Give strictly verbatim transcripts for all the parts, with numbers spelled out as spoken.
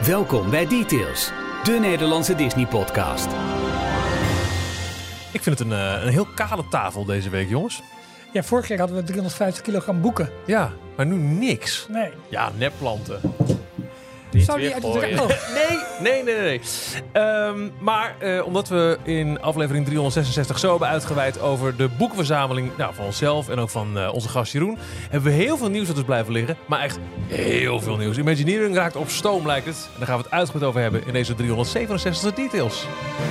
Welkom bij Details, de Nederlandse Disney-podcast. Ik vind het een, uh, een heel kale tafel deze week, jongens. Ja, vorig jaar hadden we driehonderdvijftig kilogram boeken. Ja, maar nu niks. Nee. Ja, nepplanten. Die Zou die uit de oh. Nee, nee, nee, nee. Um, maar uh, omdat we in aflevering driehonderdzesenzestig zo hebben uitgeweid over de boekverzameling nou, van onszelf en ook van uh, onze gast Jeroen, hebben we heel veel nieuws dat is blijven liggen. Maar echt heel veel nieuws. Imagineering raakt op stoom, lijkt het. En daar gaan we het uitgebreid over hebben in deze driehonderdzevenenzestigste Details.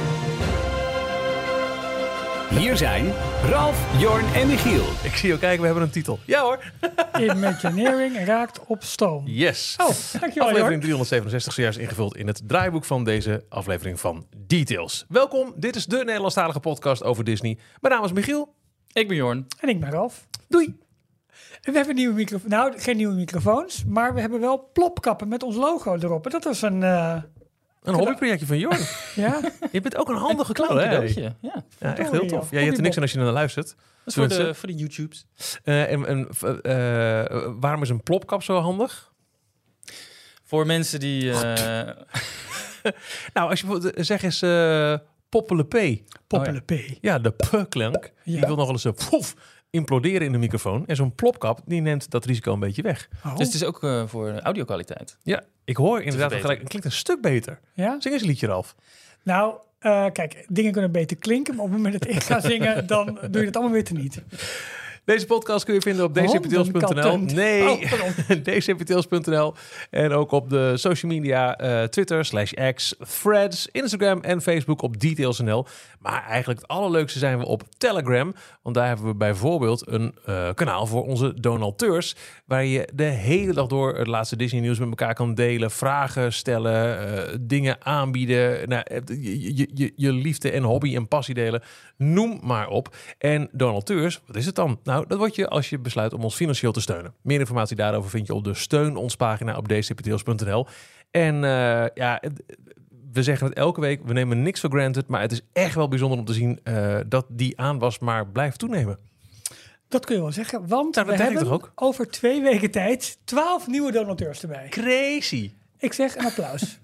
Hier zijn Ralf, Jorn en Michiel. Ik zie jou kijken, we hebben een titel. Ja hoor. Imagineering raakt op stoom. Yes. Oh, dankjewel Aflevering Jorn. driehonderdzevenenzestig, zojuist ingevuld in het draaiboek van deze aflevering van Details. Welkom, dit is de Nederlandstalige podcast over Disney. Mijn naam is Michiel. Ik ben Jorn. En ik ben Ralf. Doei. En we hebben nieuwe microfoons. Nou, geen nieuwe microfoons, maar we hebben wel plopkappen met ons logo erop. En dat was een... Uh... Een hobbyprojectje van Jorn. Ja. Je bent ook een handige klein knul, hè? cadeautje. Ja. Ja, echt heel tof. Ja, je hebt er niks aan als je naar luistert. Dat is voor de, voor de YouTubes. Uh, en en uh, waarom is een plopkap zo handig? Voor mensen die... Uh... nou, als je zeg eens uh, poppele P. Poppele P. Ja, de p-klank. Ja. Die wil nog wel eens een poef imploderen in de microfoon. En zo'n plopkap, die neemt dat risico een beetje weg. Oh. Dus het is ook uh, voor audio-kwaliteit. Ja, ik hoor inderdaad gelijk, het klinkt een stuk beter. Ja? Zing eens een liedje, Ralf. Nou, uh, kijk, dingen kunnen beter klinken, maar op het moment dat ik ga zingen, dan doe je het allemaal weer teniet. Deze podcast kun je vinden op d c p tails punt n l. Nee, oh, d c p tails punt n l. En ook op de social media, uh, Twitter, slash X, Threads, Instagram en Facebook op Details punt n l. Maar eigenlijk het allerleukste zijn we op Telegram. Want daar hebben we bijvoorbeeld een uh, kanaal voor onze donateurs. Waar je de hele dag door het laatste Disney nieuws met elkaar kan delen. Vragen stellen, uh, dingen aanbieden. Nou, je, je, je, je liefde en hobby en passie delen. Noem maar op. En donateurs, wat is het dan? Nou, dat word je als je besluit om ons financieel te steunen. Meer informatie daarover vind je op de Steun ons pagina op d c p tails punt n l. En uh, ja, we zeggen het elke week, we nemen niks voor granted, maar het is echt wel bijzonder om te zien uh, dat die aanwas maar blijft toenemen. Dat kun je wel zeggen, want nou, we hebben toch ook? over twee weken tijd twaalf nieuwe donateurs erbij. Crazy. Ik zeg een applaus.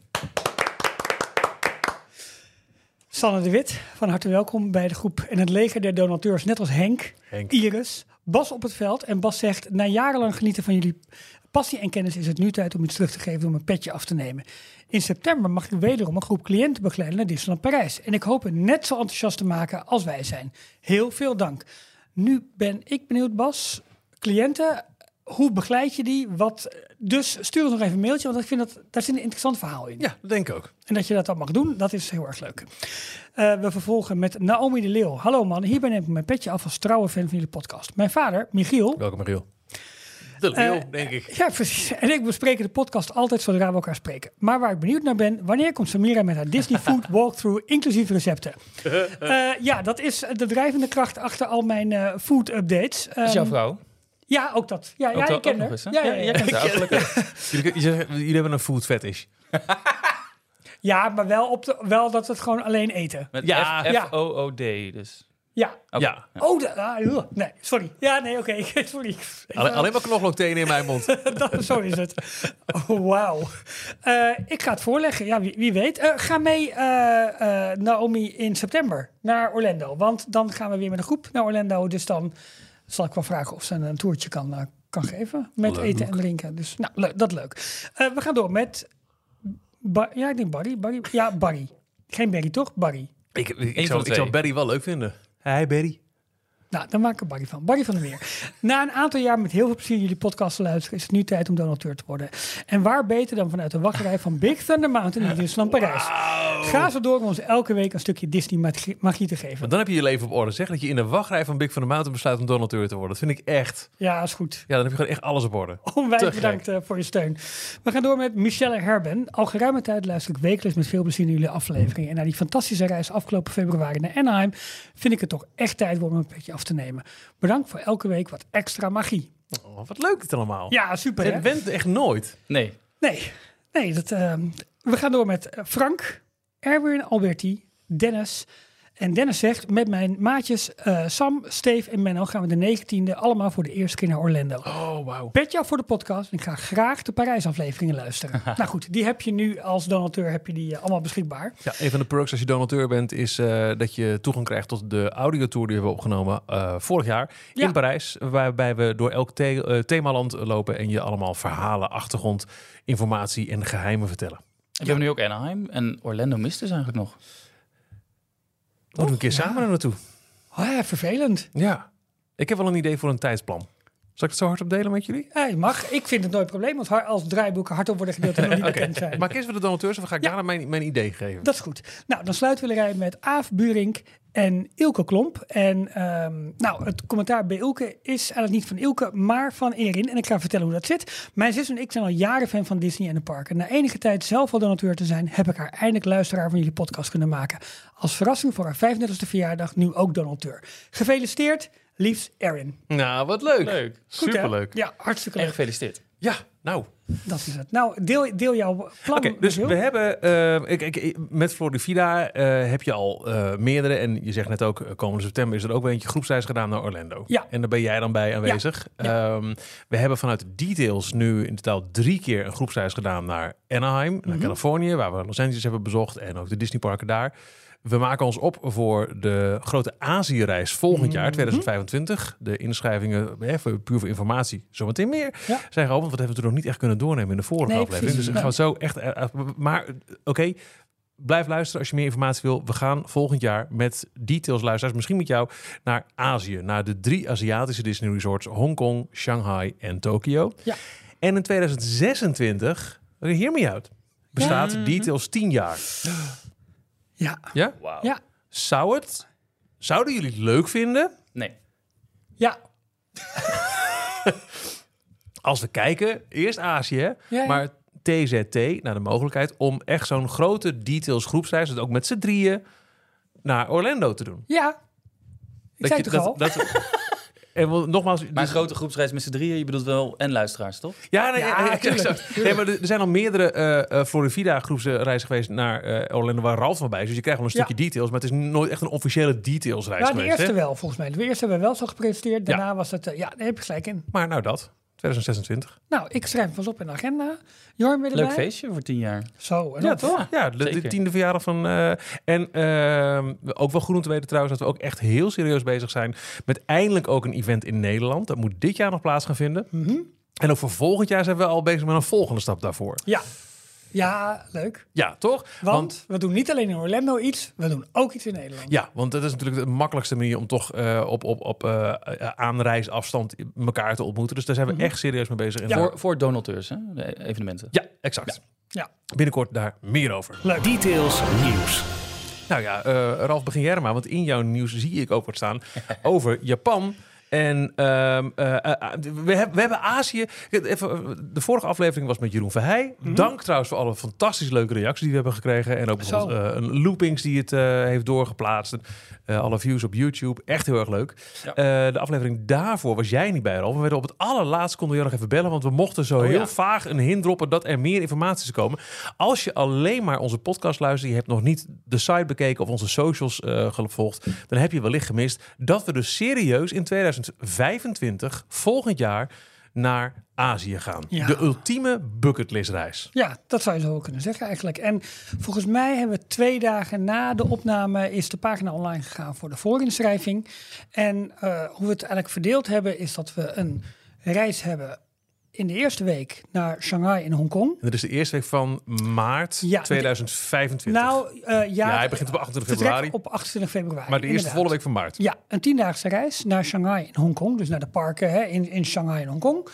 Sanne de Wit, van harte welkom bij de groep en het leger der donateurs, net als Henk, Henk. Iris, Bas op het veld. En Bas zegt, na jarenlang genieten van jullie passie en kennis is het nu tijd om iets terug te geven om een petje af te nemen. In september mag ik wederom een groep cliënten begeleiden naar Disneyland Parijs. En ik hoop het net zo enthousiast te maken als wij zijn. Heel veel dank. Nu ben ik benieuwd, Bas, cliënten, hoe begeleid je die? Wat, dus stuur ons nog even een mailtje, want ik vind dat daar zit een interessant verhaal in. Ja, dat denk ik ook. En dat je dat dan mag doen, dat is heel erg leuk. Uh, we vervolgen met Naomi de Leeuw. Hallo man, hierbij neem ik mijn petje af als trouwe fan van jullie podcast. Mijn vader, Michiel. Welkom Michiel. De Leeuw, uh, denk ik. Ja, precies. En ik bespreek de podcast altijd zodra we elkaar spreken. Maar waar ik benieuwd naar ben, wanneer komt Samira met haar Disney Food Walkthrough inclusief recepten? Uh, ja, dat is de drijvende kracht achter al mijn uh, food updates. Um, is jouw vrouw? Ja, ook dat. Ja, ook ja dat, ik ken haar. Eens, ja, ja, ja. ja, ja, ja. jullie, jullie, jullie hebben een food fetish. Ja, maar wel, op de, wel dat we het gewoon alleen eten. Met ja, F O O D dus. Ja. Okay. ja. Oh, de, uh, nee, sorry. Ja, nee, oké. Okay. Sorry. Alleen, alleen maar knoflooktenen in mijn mond. dat, zo is het. Oh, wauw. Uh, ik ga het voorleggen. Ja, wie, wie weet. Uh, ga mee, uh, uh, Naomi, in september naar Orlando. Want dan gaan we weer met een groep naar Orlando. Dus dan zal ik wel vragen of ze een toertje kan, uh, kan geven. Met leuk. Eten en drinken. Dus nou, leuk, dat leuk. Uh, we gaan door met... Ba- ja, ik denk Barry. Barry. Ja, Barry. Geen Barry, toch? Barry. Ik, ik, ik, zou, ik zou Barry wel leuk vinden. Hi Barry. Nou, dan maak ik er Barry van. Barry van der Meer. Na een aantal jaar met heel veel plezier jullie podcast te luisteren, is het nu tijd om donateur te worden. En waar beter dan vanuit de wachtrij van Big Thunder Mountain in Disneyland Parijs. Wow. Ga zo door om ons elke week een stukje Disney magie te geven. Maar dan heb je je leven op orde. Zeg dat je in de wachtrij van Big Thunder Mountain besluit om donateur te worden. Dat vind ik echt... Ja, is goed. Ja, dan heb je gewoon echt alles op orde. Onwijs bedankt uh, voor je steun. We gaan door met Michelle Herben. Al geruime tijd luister ik wekelijks met veel plezier naar jullie afleveringen. En na die fantastische reis afgelopen februari naar Anaheim vind ik het toch echt tijd om een petje af te nemen. Bedankt voor elke week wat extra magie. Oh, wat leuk dit allemaal. Ja, super. Het went echt nooit. Nee. Nee, nee dat, uh, we gaan door met Frank, Erwin, Alberti, Dennis, En Dennis zegt, met mijn maatjes uh, Sam, Steve en Menno gaan we de negentiende allemaal voor de eerste keer naar Orlando. Oh, wauw. Petje af voor de podcast. Ik ga graag de Parijs-afleveringen luisteren. Nou goed, die heb je nu als donateur heb je die uh, allemaal beschikbaar. Ja, een van de perks als je donateur bent is uh, dat je toegang krijgt tot de audiotour die we hebben opgenomen uh, vorig jaar in ja. Parijs. Waarbij we door elk the- uh, themaland lopen en je allemaal verhalen, achtergrond, informatie en geheimen vertellen. We ja. hebben nu ook Anaheim en Orlando mist dus eigenlijk nog. Moeten we een keer ja. samen er naartoe. Oh ja, vervelend. Ja, ik heb wel een idee voor een tijdsplan. Zal ik het zo hardop delen met jullie? Ja, je mag. Ik vind het nooit een probleem, want als draaiboeken hardop worden gedeeld en nog niet okay. bekend zijn. Maar eerst voor de donateurs, of ga ik ja. daarna mijn, mijn idee geven? Dat is goed. Nou, dan sluiten we de rij met Aaf Burink en Ilke Klomp. En um, nou, het commentaar bij Ilke is eigenlijk niet van Ilke, maar van Erin. En ik ga vertellen hoe dat zit. Mijn zus en ik zijn al jaren fan van Disney en de parken. Na enige tijd zelf al donateur te zijn, heb ik haar eindelijk luisteraar van jullie podcast kunnen maken. Als verrassing voor haar vijfendertigste verjaardag, nu ook donateur. Gefeliciteerd, liefst Erin. Nou, wat leuk. Leuk. Superleuk. Ja, hartstikke leuk. En gefeliciteerd. Ja, nou. Dat is het. Nou, deel, deel jouw plan. Oké, okay, dus we hebben uh, ik, ik, met Florida uh, heb je al uh, meerdere. En je zegt net ook, uh, komende september is er ook weer eentje groepsreis gedaan naar Orlando. Ja. En daar ben jij dan bij aanwezig. Ja. Ja. Um, we hebben vanuit Details nu in totaal drie keer een groepsreis gedaan naar Anaheim, mm-hmm. naar Californië, waar we Los Angeles hebben bezocht en ook de Disneyparken daar. We maken ons op voor de grote Azië-reis volgend jaar, twintig vijfentwintig. De inschrijvingen, hè, voor, puur voor informatie, zometeen meer, ja. zijn geopend. Want dat hebben we natuurlijk nog niet echt kunnen doornemen in de vorige nee, aflevering. Dus ik ga het zo echt... Maar oké, okay, blijf luisteren als je meer informatie wil. We gaan volgend jaar met Details luisteraars, misschien met jou, naar Azië. Naar de drie Aziatische Disney Resorts, Hongkong, Shanghai en Tokio. Ja. En in twintig zesentwintig, hear me out, bestaat ja. Details tien jaar. Ja. Ja? Wow. Ja. Zou het... Zouden jullie het leuk vinden? Nee. Ja. Als we kijken, eerst Azië, ja, ja. maar T Z T naar de mogelijkheid om echt zo'n grote Details groepsreis, dus ook met z'n drieën, naar Orlando te doen. Ja. Ik dat zei je, toch dat, al? Dat, en wel, nogmaals, maar een dus, grote groepsreis met z'n drieën, je bedoelt wel en luisteraars, toch? Ja, nee, ja, ja, tuurlijk. Nee, maar er zijn al meerdere uh, Florida groepsreizen geweest naar uh, Orlando waar Ralf van bij is. Dus je krijgt wel een stukje ja. Details, maar het is nooit echt een officiële Details reis nou, geweest. De eerste hè? wel, volgens mij. De eerste hebben we wel zo gepresenteerd. Daarna ja. was het, uh, ja, daar heb je gelijk in. Maar nou dat, twintig zesentwintig. Nou, ik schrijf vast op in de agenda. Jorn, weer erbij? Leuk feestje voor tien jaar. Zo. En ja, dat, toch? Ja, de, de tiende verjaardag van... Uh, en uh, ook wel goed om te weten trouwens dat we ook echt heel serieus bezig zijn met eindelijk ook een event in Nederland. Dat moet dit jaar nog plaats gaan vinden. Mm-hmm. En ook voor volgend jaar zijn we al bezig met een volgende stap daarvoor. Ja. Ja, leuk. Ja, toch? Want, want we doen niet alleen in Orlando iets, we doen ook iets in Nederland. Ja, want dat is natuurlijk de makkelijkste manier om toch uh, op, op, op uh, aanreisafstand elkaar te ontmoeten. Dus daar zijn we mm-hmm. echt serieus mee bezig. Ja. Voor, voor donateurs, hè? De evenementen. Ja, exact. Ja. Ja. Binnenkort daar meer over. Leuk. Details nieuws. Nou ja, uh, Ralf, begin jij maar, want in jouw nieuws zie ik ook wat staan over Japan. En um, uh, uh, we, heb, we hebben Azië. Even, de vorige aflevering was met Jeroen Verheij. Mm-hmm. Dank trouwens voor alle fantastisch leuke reacties die we hebben gekregen. En ook bijvoorbeeld uh, een Loopings die het uh, heeft doorgeplaatst. Uh, alle views op YouTube. Echt heel erg leuk. Ja. Uh, de aflevering daarvoor was jij niet bij, Ralf. We werden op het allerlaatste konden we jou nog even bellen. Want we mochten zo oh, heel ja. vaag een hint droppen dat er meer informatie zou komen. Als je alleen maar onze podcast luistert, je hebt nog niet de site bekeken of onze socials uh, gevolgd, dan heb je wellicht gemist dat we dus serieus in twintig vijfentwintig, volgend jaar, naar Azië gaan. Ja. De ultieme bucketlistreis. Ja, dat zou je zo kunnen zeggen eigenlijk. En volgens mij hebben we twee dagen na de opname is de pagina online gegaan voor de voorinschrijving. En uh, hoe we het eigenlijk verdeeld hebben is dat we een reis hebben in de eerste week naar Shanghai en Hongkong. En dat is de eerste week van maart ja, twintig vijfentwintig. Nou, uh, ja, ja, hij begint op achtentwintig februari. Op achtentwintig februari. Maar de eerste inderdaad. volle week van maart. Ja, een tiendaagse reis naar Shanghai en Hongkong. Dus naar de parken hè, in, in Shanghai en Hongkong.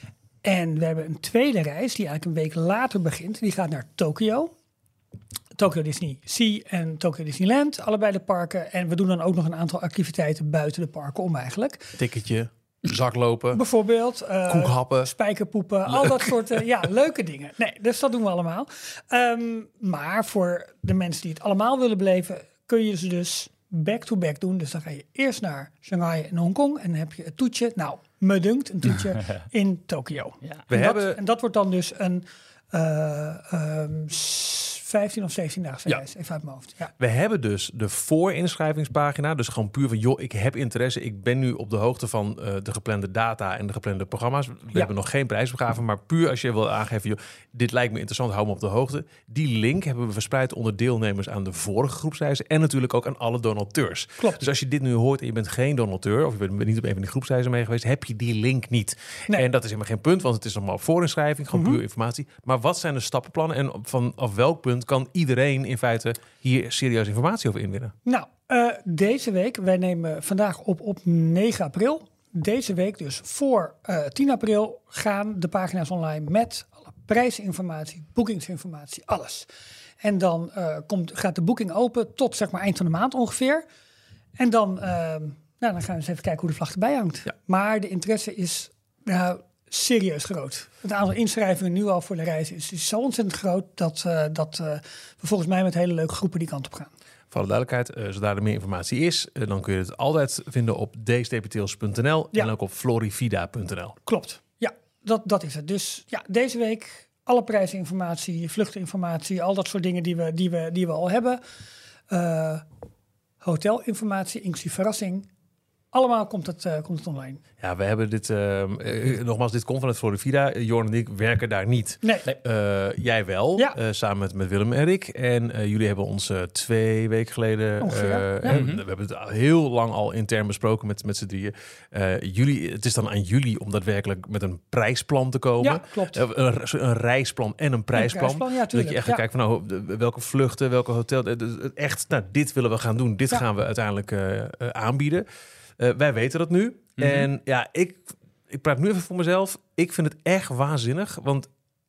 En we hebben een tweede reis die eigenlijk een week later begint. Die gaat naar Tokio. Tokyo Disney Sea en Tokyo Disneyland. Allebei de parken. En we doen dan ook nog een aantal activiteiten buiten de parken om eigenlijk. Ticketje. Zaklopen. Bijvoorbeeld. Uh, Koekhappen. Spijkerpoepen. Leuk. Al dat soort uh, ja, leuke dingen. Nee, dus dat doen we allemaal. Um, maar voor de mensen die het allemaal willen beleven, kun je ze dus back-to-back doen. Dus dan ga je eerst naar Shanghai en Hongkong. En dan heb je het toetje. Nou, me dunkt een toetje in Tokio. Ja. We en, hebben... dat, en dat wordt dan dus een uh, um, vijftien of zeventien dagen Ja. reis, even uit mijn hoofd. Ja. We hebben dus de voorinschrijvingspagina. Dus gewoon puur van, joh, ik heb interesse. Ik ben nu op de hoogte van uh, de geplande data en de geplande programma's. We Ja. hebben nog geen prijsopgave, maar puur als je wil aangeven, joh, dit lijkt me interessant, hou me op de hoogte. Die link hebben we verspreid onder deelnemers aan de vorige groepsreizen en natuurlijk ook aan alle donateurs. Klopt. Dus als je dit nu hoort en je bent geen donateur of je bent niet op een van die groepsreizen mee geweest, heb je die link niet. Nee. En dat is helemaal geen punt, want het is nog maar op voorinschrijving, gewoon Mhm. puur informatie. Maar wat zijn de stappenplannen en vanaf welk punt kan iedereen in feite hier serieus informatie over inwinnen? Nou, uh, deze week, wij nemen vandaag op op negen april. Deze week dus voor uh, tien april gaan de pagina's online met alle prijsinformatie, boekingsinformatie, alles. En dan uh, komt, gaat de boeking open tot zeg maar eind van de maand ongeveer. En dan, uh, nou, dan gaan we eens even kijken hoe de vlag erbij hangt. Ja. Maar de interesse is nou, serieus groot. Het aantal inschrijvingen nu al voor de reis is, is zo ontzettend groot dat, uh, dat uh, we volgens mij met hele leuke groepen die kant op gaan. Voor alle duidelijkheid, uh, zodra er meer informatie is, uh, dan kun je het altijd vinden op deestepetails punt n l Ja. en ook op florivida punt n l. Klopt, ja, dat, dat is het. Dus ja, deze week alle prijsinformatie, vluchtinformatie, al dat soort dingen die we, die we, die we al hebben. Uh, hotelinformatie, inclusief verrassing. Allemaal komt het, uh, komt het online. Ja, we hebben dit, uh, uh, nogmaals, dit komt vanuit Florivida. Uh, Jorn en ik werken daar niet. Nee. Uh, jij wel, Ja. uh, samen met, met Willem en Rick. En uh, jullie hebben ons uh, twee weken geleden... Ongeveer, uh, ja. en Mhm. we hebben het al heel lang al intern besproken met, met z'n drieën. Uh, jullie, het is dan aan jullie om daadwerkelijk met een prijsplan te komen. Ja, klopt. Uh, een, een reisplan en een prijsplan. Een prijsplan, ja, dat tuurlijk. je echt Ja. gaat kijken van nou, de- welke vluchten, welke hotel. de- de- Echt, nou, dit willen we gaan doen. Dit Ja. gaan we uiteindelijk uh, uh, aanbieden. Uh, wij weten dat nu. Mhm. En ja, ik, ik praat nu even voor mezelf. Ik vind het echt waanzinnig. Want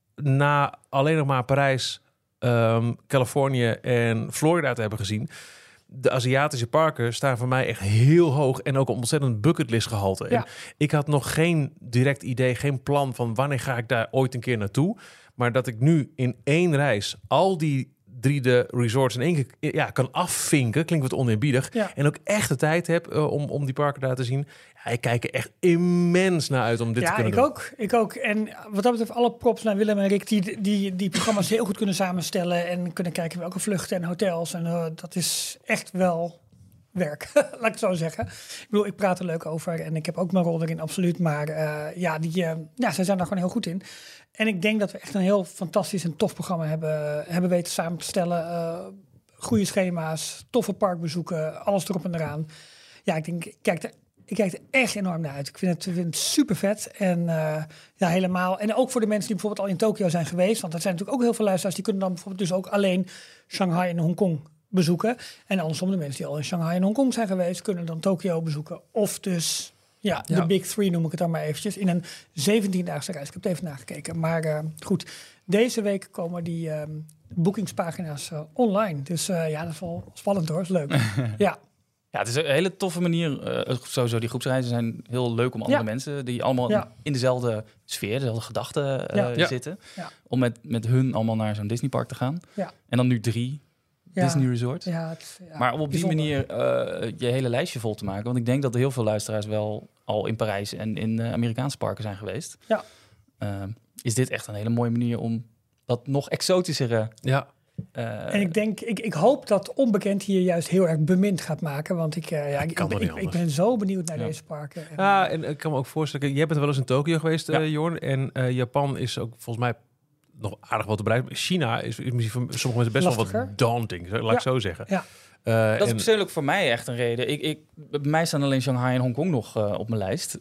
na alleen nog maar Parijs, um, Californië en Florida te hebben gezien, de Aziatische parken staan voor mij echt heel hoog en ook een ontzettend bucketlist gehalte. Ja. En ik had nog geen direct idee, geen plan van wanneer ga ik daar ooit een keer naartoe. Maar dat ik nu in één reis al die drie de resorts in één keer ja, kan afvinken, klinkt wat oneerbiedig. Ja. En ook echt de tijd heb uh, om, om die parken daar te zien. Ja, ik kijk er echt immens naar uit om dit te Ja, kunnen ik doen. ook. Ik ook. En wat dat betreft, alle props naar Willem en Rick, die die, die programma's heel goed kunnen samenstellen en kunnen kijken welke vluchten en hotels. En uh, dat is echt wel werk, laat ik het zo zeggen. Ik bedoel, ik praat er leuk over en ik heb ook mijn rol erin, absoluut. Maar uh, ja, die, uh, ja, zij zijn daar gewoon heel goed in. En ik denk dat we echt een heel fantastisch en tof programma hebben, hebben weten samen te stellen. Uh, goede schema's, toffe parkbezoeken, alles erop en eraan. Ja, ik denk, ik kijk er, ik kijk er echt enorm naar uit. Ik vind het, vind het super vet. En uh, ja, helemaal. En ook voor de mensen die bijvoorbeeld al in Tokio zijn geweest. Want er zijn natuurlijk ook heel veel luisteraars die kunnen dan bijvoorbeeld dus ook alleen Shanghai en Hongkong bezoeken. En andersom, de mensen die al in Shanghai en Hongkong zijn geweest, kunnen dan Tokio bezoeken. Of dus, ja, de Ja. Big Three noem ik het dan maar eventjes. In een zeventiendaagse reis. Ik heb het even nagekeken. Maar uh, goed, deze week komen die um, boekingspagina's uh, online. Dus uh, ja, dat is wel spannend hoor. Dat is leuk. Ja. Ja, het is een hele toffe manier. Uh, sowieso, die groepsreizen zijn heel leuk om andere Ja. mensen die allemaal Ja. in dezelfde sfeer, dezelfde gedachten uh, Ja. Ja. zitten. Ja. Om met, met hun allemaal naar zo'n Disneypark te gaan. Ja. En dan nu drie Ja. Disney Resorts. Ja, het, ja, maar om op die bijzonder. manier uh, je hele lijstje vol te maken. Want ik denk dat er heel veel luisteraars wel al in Parijs en in uh, Amerikaanse parken zijn geweest. Ja. Uh, is dit echt een hele mooie manier om dat nog exotischere... Ja. Uh, En ik denk, ik, ik hoop dat onbekend hier juist heel erg bemind gaat maken. Want ik, uh, ja, ik, kan ik, toch niet ik, ik anders. ben zo benieuwd naar Ja. deze parken. En, Ja, en ik kan me ook voorstellen, jij bent wel eens in Tokio geweest, Ja. uh, Jorn. En uh, Japan is ook volgens mij nog aardig wat te bereiken. China is, is misschien voor sommige mensen best wel Lastiger. wat daunting, laat Ja. ik zo zeggen. Ja. Uh, Dat is en- persoonlijk voor mij echt een reden. Ik, ik, bij mij staan alleen Shanghai en Hongkong nog uh, op mijn lijst. Uh,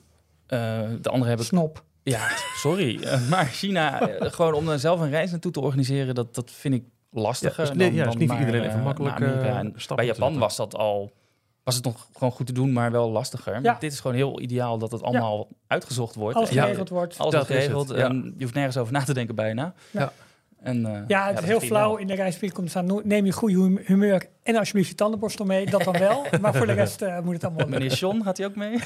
de andere heb ik... Snop. Ja, sorry. Uh, maar China, uh, gewoon om daar zelf een reis naartoe te organiseren, dat, dat vind ik lastiger. Ja, is- ja, is niet voor maar, iedereen even uh, makkelijk, naar Amerika. uh, En stappen bij te Japan zetten. was dat al... Was het nog gewoon goed te doen, maar wel lastiger. Ja. Dit is gewoon heel ideaal dat het allemaal uitgezocht wordt. Alles En- Ja. geregeld wordt. Alles Dat wordt is het, geregeld. ja. En je hoeft nergens over na te denken bijna. Ja. En, uh, Ja, het dat is heel ideaal. flauw in de reisbrief komt staan. no- Neem je goede hum- humeur en alsjeblieft je tandenborstel mee. Dat dan wel. Maar voor de rest uh, moet het allemaal lukken. Meneer John, gaat hij ook mee?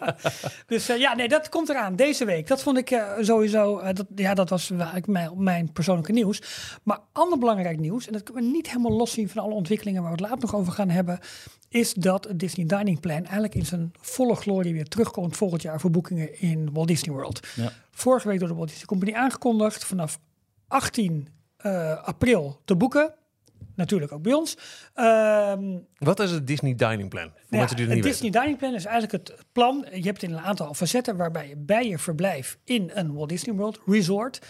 Dus uh, ja, nee, dat komt eraan. Deze week. Dat vond ik uh, sowieso... Uh, dat, ja, dat was eigenlijk mijn, mijn persoonlijke nieuws. Maar ander belangrijk nieuws... en dat kunnen we niet helemaal loszien van alle ontwikkelingen... waar we het later nog over gaan hebben... is dat het Disney Dining Plan eigenlijk in zijn volle glorie weer terugkomt volgend jaar voor boekingen in Walt Disney World. Ja. Vorige week door de Walt Disney Company aangekondigd. Vanaf achttien uh, april te boeken. natuurlijk ook bij ons. Um, Wat is het Disney Dining Plan? Voor ja, mensen die het niet het Disney weten. Dining Plan is eigenlijk het plan. Je hebt in een aantal facetten waarbij je bij je verblijf in een Walt Disney World Resort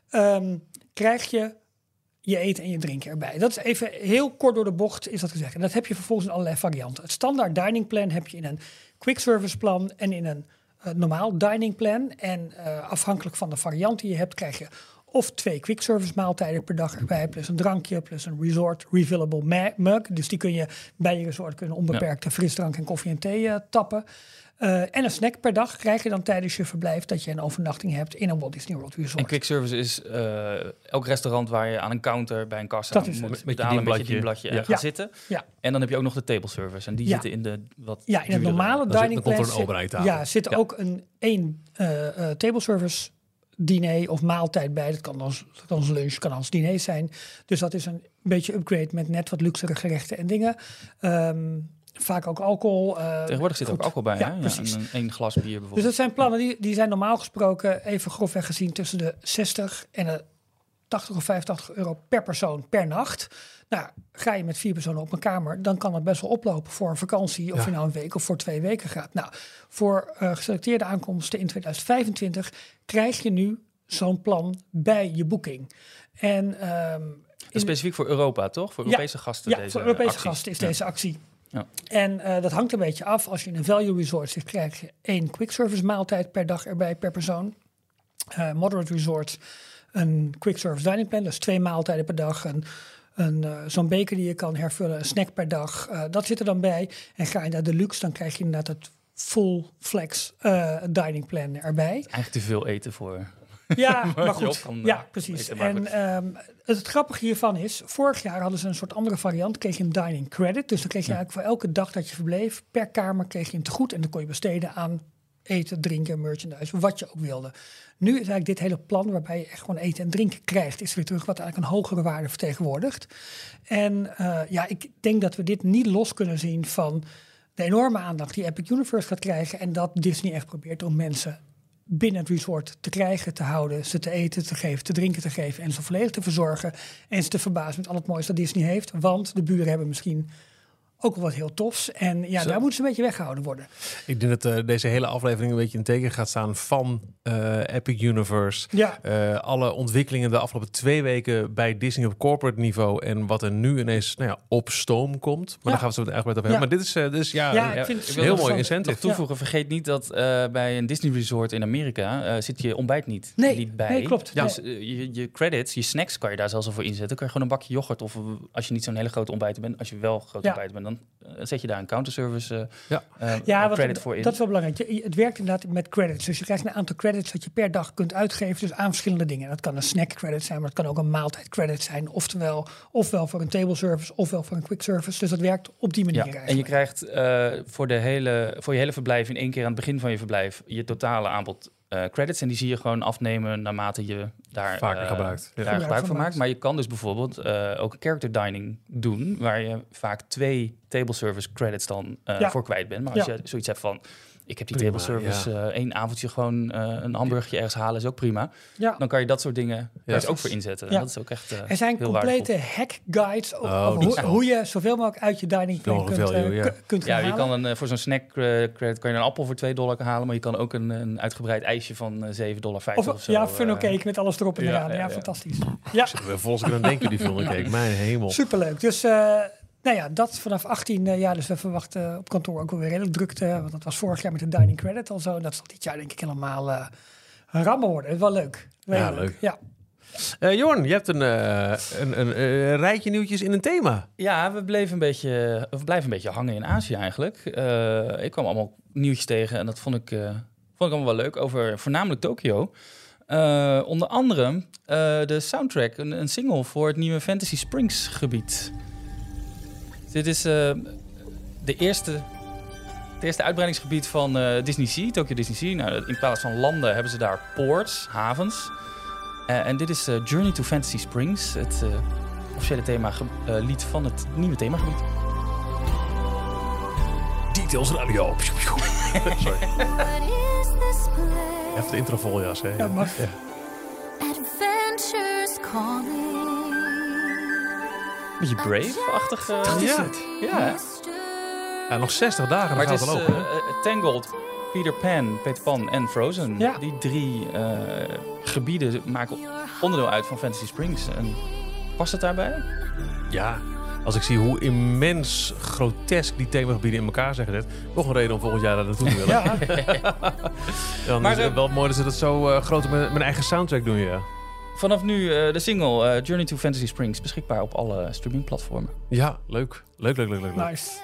um, krijg je je eten en je drinken erbij. Dat is even heel kort door de bocht is dat gezegd. En dat heb je vervolgens in allerlei varianten. Het standaard dining plan heb je in een quick service plan en in een uh, normaal dining plan. En uh, afhankelijk van de variant die je hebt, krijg je of twee quick service maaltijden per dag erbij, plus een drankje, plus een resort refillable ma- mug. Dus die kun je bij je resort kunnen onbeperkte ja. frisdrank en koffie en thee uh, tappen. Uh, en een snack per dag krijg je dan tijdens je verblijf dat je een overnachting hebt in een Walt Disney World Resort. En quick service is uh, elk restaurant waar je aan een counter bij een kassa moet met, betalen met je dienbladje en ja. gaat ja. zitten. Ja. En dan heb je ook nog de table service en die ja. zitten in de wat Ja, in het normale dan dining zit, dan plan komt er een zit, ja, zit ja. ook een één uh, uh, table service diner of maaltijd bij. Dat kan als, als lunch, kan als diner zijn. Dus dat is een beetje upgrade met net wat luxere gerechten en dingen. Um, Vaak ook alcohol. Uh, Tegenwoordig zit er ook alcohol bij, ja, hè? Ja, precies. een, een glas bier bijvoorbeeld. Dus dat zijn plannen die, die zijn normaal gesproken even grofweg gezien tussen de zestig en de tachtig of vijfentachtig euro per persoon per nacht. Nou, ga je met vier personen op een kamer, dan kan het best wel oplopen voor een vakantie, of ja. je nou een week of voor twee weken gaat. Nou, voor uh, geselecteerde aankomsten in tweeduizend vijfentwintig krijg je nu zo'n plan bij je boeking. En um, in... specifiek voor Europa, toch? Voor Europese ja, gasten ja, deze voor Europese actie. gasten is ja. deze actie. Ja. En uh, dat hangt een beetje af. Als je in een value resort zit, krijg je één quick service maaltijd per dag erbij per persoon. Uh, moderate resorts, een quick service dining plan, dus twee maaltijden per dag. Een, een, uh, zo'n beker die je kan hervullen, een snack per dag. Uh, dat zit er dan bij. En ga je naar de luxe, dan krijg je inderdaad het full flex uh, dining plan erbij. Eigenlijk te veel eten voor... Ja, maar goed. Van, ja, precies. En um, het, het grappige hiervan is, vorig jaar hadden ze een soort andere variant. Kreeg je een dining credit. Dus dan kreeg je ja. eigenlijk voor elke dag dat je verbleef, per kamer kreeg je een tegoed. En dan kon je besteden aan eten, drinken, merchandise, wat je ook wilde. Nu is eigenlijk dit hele plan waarbij je echt gewoon eten en drinken krijgt, is weer terug wat eigenlijk een hogere waarde vertegenwoordigt. En uh, ja, ik denk dat we dit niet los kunnen zien van de enorme aandacht die Epic Universe gaat krijgen. En dat Disney echt probeert om mensen binnen het resort te krijgen, te houden, ze te eten, te geven, te drinken te geven en ze volledig te verzorgen en ze te verbazen met al het moois dat Disney heeft. Want de buren hebben misschien ook wel wat heel tofs. En ja, Zo. daar moeten ze een beetje weggehouden worden. Ik denk dat uh, deze hele aflevering een beetje in teken gaat staan van uh, Epic Universe. Ja. Uh, alle ontwikkelingen de afgelopen twee weken bij Disney op corporate niveau en wat er nu ineens nou ja, op stoom komt. Maar ja. daar gaan we het eigenlijk over hebben. Ja. Maar dit is, uh, dit is ja, ja, ja, ik vind een heel mooi incentive. Nog toevoegen, ja. vergeet niet dat uh, bij een Disney resort in Amerika uh, zit je ontbijt niet, nee, niet bij. Nee, klopt. Ja. Dus uh, je, je credits, je snacks kan je daar zelfs al voor inzetten. Kan je gewoon een bakje yoghurt of als je niet zo'n hele grote ontbijter bent. Als je wel groot ja. ontbijter bent, dan uh, zet je daar een counterservice uh, ja. uh, ja, credit wat, voor in. Dat is wel belangrijk. Je, het werkt inderdaad met credits. Dus je krijgt een aantal credits dat je per dag kunt uitgeven. Dus aan verschillende dingen. Dat kan een snack credit zijn, maar het kan ook een maaltijd credit zijn. Oftewel, ofwel voor een table service, ofwel voor een quick service. Dus dat werkt op die manier ja. eigenlijk. En je krijgt uh, voor, de hele, voor je hele verblijf in één keer aan het begin van je verblijf je totale aanbod Uh, credits en die zie je gewoon afnemen naarmate je daar, Vaker uh, gebruikt. Ja. daar gebruik van maakt. Maar je kan dus bijvoorbeeld uh, ook character dining doen, waar je vaak twee table service credits dan uh, ja. voor kwijt bent. Maar als ja. je zoiets hebt van, ik heb die prima, table service, ja. uh, één avondje gewoon uh, een hamburgertje ergens halen, is ook prima. Ja. Dan kan je dat soort dingen ja. er ook voor inzetten. Ja. Dat is ook echt uh, Er zijn heel complete waardevol. hack guides over oh, hoe, hoe je zoveel mogelijk uit je dining plan kunt, value, uh, ja. k- kunt gaan ja, je halen. kan een, uh, voor zo'n snack credit kan je een appel voor twee dollar halen, maar je kan ook een, een uitgebreid ijsje van uh, zeven dollar vijftig of, of zo. Ja, funnel cake uh, met alles erop en ja, eraan. Ja, ja, ja, ja. fantastisch. Ja. Volgens ik dan denken die funnel cake. Mijn hemel. Superleuk. Dus uh, nou ja, dat vanaf achttien uh, jaar. Dus we verwachten uh, op kantoor ook wel weer redelijk drukte. Want dat was vorig jaar met de dining credit al zo. En dat zal dit jaar denk ik helemaal uh, een rammen worden. Dat is wel leuk. Wel ja, leuk. leuk. Ja. Uh, Jorn, je hebt een, uh, een, een, een rijtje nieuwtjes in een thema. Ja, we bleven een beetje, we blijven een beetje hangen in Azië eigenlijk. Uh, ik kwam allemaal nieuwtjes tegen en dat vond ik, uh, vond ik allemaal wel leuk. Over voornamelijk Tokio. Uh, onder andere uh, de soundtrack, een, een single voor het nieuwe Fantasy Springs gebied. Dit is uh, de eerste, het eerste uitbreidingsgebied van uh, Disney Sea, Tokyo Disney Sea. Nou, in plaats van landen hebben ze daar ports, havens. Uh, en dit is uh, Journey to Fantasy Springs, het uh, officiële thema uh, lied van het nieuwe themagebied. Details Radio. Sorry. Even de intro vol, jas. Hè? Ja, mag. Ja. Adventures calling. beetje Brave-achtig. Uh, Dat is ja. het. Ja. Ja, nog zestig dagen, dan Maar gaat het het is al lopen. uh, uh, Tangled, Peter Pan, Peter Pan en Frozen. Ja. Die drie uh, gebieden maken onderdeel uit van Fantasy Springs. En past het daarbij? Ja, als ik zie hoe immens grotesk die themagebieden in elkaar zijn gezet, nog een reden om volgend jaar daar naartoe te willen. Ja, Dan Maar, is het uh, wel mooi dat ze dat zo uh, groot met mijn eigen soundtrack doen, ja. Vanaf nu uh, de single uh, Journey to Fantasy Springs beschikbaar op alle streamingplatformen. Ja, leuk. Leuk, leuk, leuk, leuk. leuk. nice.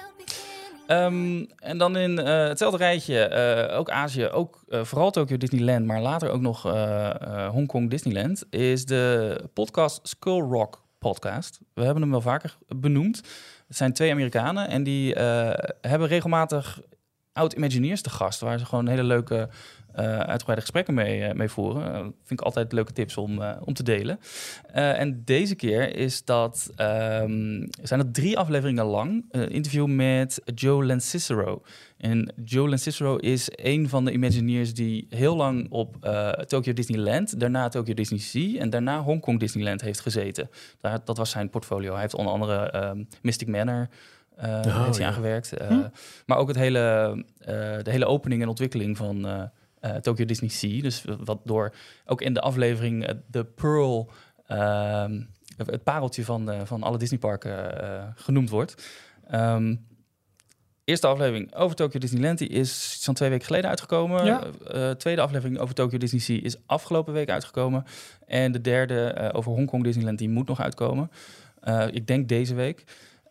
Um, en dan in uh, hetzelfde rijtje, uh, ook Azië, ook uh, vooral Tokyo Disneyland, maar later ook nog uh, uh, Hongkong Disneyland, is de podcast Skull Rock podcast. We hebben hem wel vaker benoemd. Het zijn twee Amerikanen en die uh, hebben regelmatig oud-Imagineers te gast, waar ze gewoon hele leuke, uh, uitgebreide gesprekken mee, uh, mee voeren. Uh, vind ik altijd leuke tips om, uh, om te delen. Uh, en deze keer is dat, um, zijn het drie afleveringen lang, een interview met Joe Lancicero. En Joe Lancicero is een van de Imagineers die heel lang op uh, Tokyo Disneyland, daarna Tokyo Disney Sea en daarna Hongkong Disneyland heeft gezeten. Daar, dat was zijn portfolio. Hij heeft onder andere um, Mystic Manor Uh, oh, heeft hij ja. aangewerkt. Uh, hm? Maar ook het hele, uh, de hele opening en ontwikkeling van uh, uh, Tokyo Disney Sea. Dus wat door ook in de aflevering uh, de Pearl, uh, het pareltje van, uh, van alle Disneyparken uh, genoemd wordt. Um, eerste aflevering over Tokyo Disneyland die is zo'n twee weken geleden uitgekomen. Ja. Uh, tweede aflevering over Tokyo Disney Sea is afgelopen week uitgekomen. En de derde uh, over Hongkong Disneyland die moet nog uitkomen. Uh, ik denk deze week.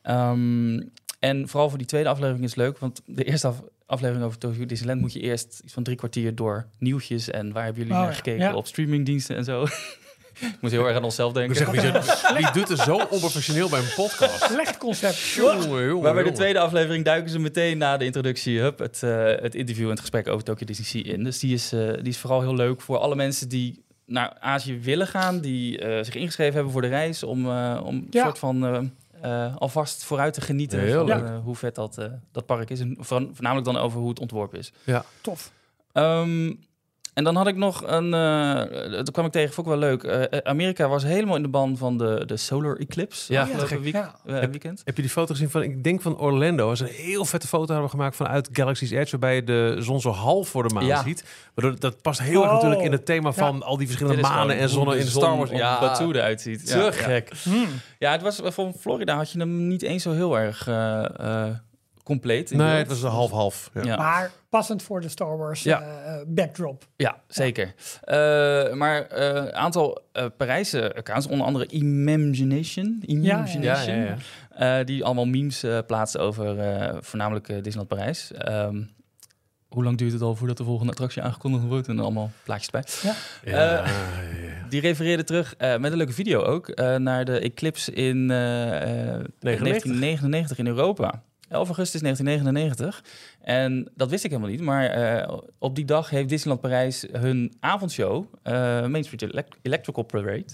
Um, en vooral voor die tweede aflevering is het leuk, want de eerste af- aflevering over Tokyo Disneyland moet je eerst iets van drie kwartier door nieuwtjes en waar hebben jullie oh, naar gekeken ja. op streamingdiensten en zo. Ik moet heel erg aan onszelf denken. Zeg, wie, zit, wie doet er zo onprofessioneel bij een podcast? Slecht concept. Jongen, jongen, Maar bij de jongen. tweede aflevering duiken ze meteen na de introductie hup, het, uh, het interview en het gesprek over Tokyo Disney Sea in. Dus die is, uh, die is vooral heel leuk voor alle mensen die naar Azië willen gaan, die uh, zich ingeschreven hebben voor de reis om, uh, om een Ja. soort van uh, uh, alvast vooruit te genieten Heel van leuk. uh, hoe vet dat, uh, dat park is. En van, voornamelijk dan over hoe het ontworpen is. Ja. Tof. Um, en dan had ik nog een... Uh, dat kwam ik tegen, vond ik wel leuk. Uh, Amerika was helemaal in de ban van de, de solar eclipse Ja, afgelopen gek. week, Ja. uh, weekend. Heb je die foto gezien van, ik denk van Orlando? Dat is een heel vette foto hebben gemaakt vanuit Galaxy's Edge, waarbij je de zon zo half voor de maan Ja. ziet. Waardoor dat past heel erg Oh. natuurlijk in het thema van Ja. al die Dit verschillende is manen gewoon en zonnen hoe in de Star Wars. zon Ja, op Batuu eruit ziet. te Ja, gek. Ja. Hmm. Ja, het was van Florida had je hem niet eens zo heel erg uh, uh, compleet. in Nee, beeld. het was een half-half. Ja. Ja. Maar passend voor de Star Wars Ja. uh, backdrop. Ja, zeker. Uh, maar een uh, aantal uh, Parijse accounts, onder andere Imagination, Imagination Ja, ja, ja. Uh, die allemaal memes uh, plaatsen over uh, voornamelijk uh, Disneyland Parijs. Um, hoe lang duurt het al voordat de volgende attractie aangekondigd wordt? En allemaal plaatjes bij. Ja. Ja, Uh, ja. Die refereerde terug uh, met een leuke video ook uh, naar de eclipse in uh, uh, negentien negenennegentig in Europa. elf augustus negentien negenennegentig. En dat wist ik helemaal niet. Maar uh, op die dag heeft Disneyland Parijs hun avondshow, uh, Main Street Elect- Electrical Parade,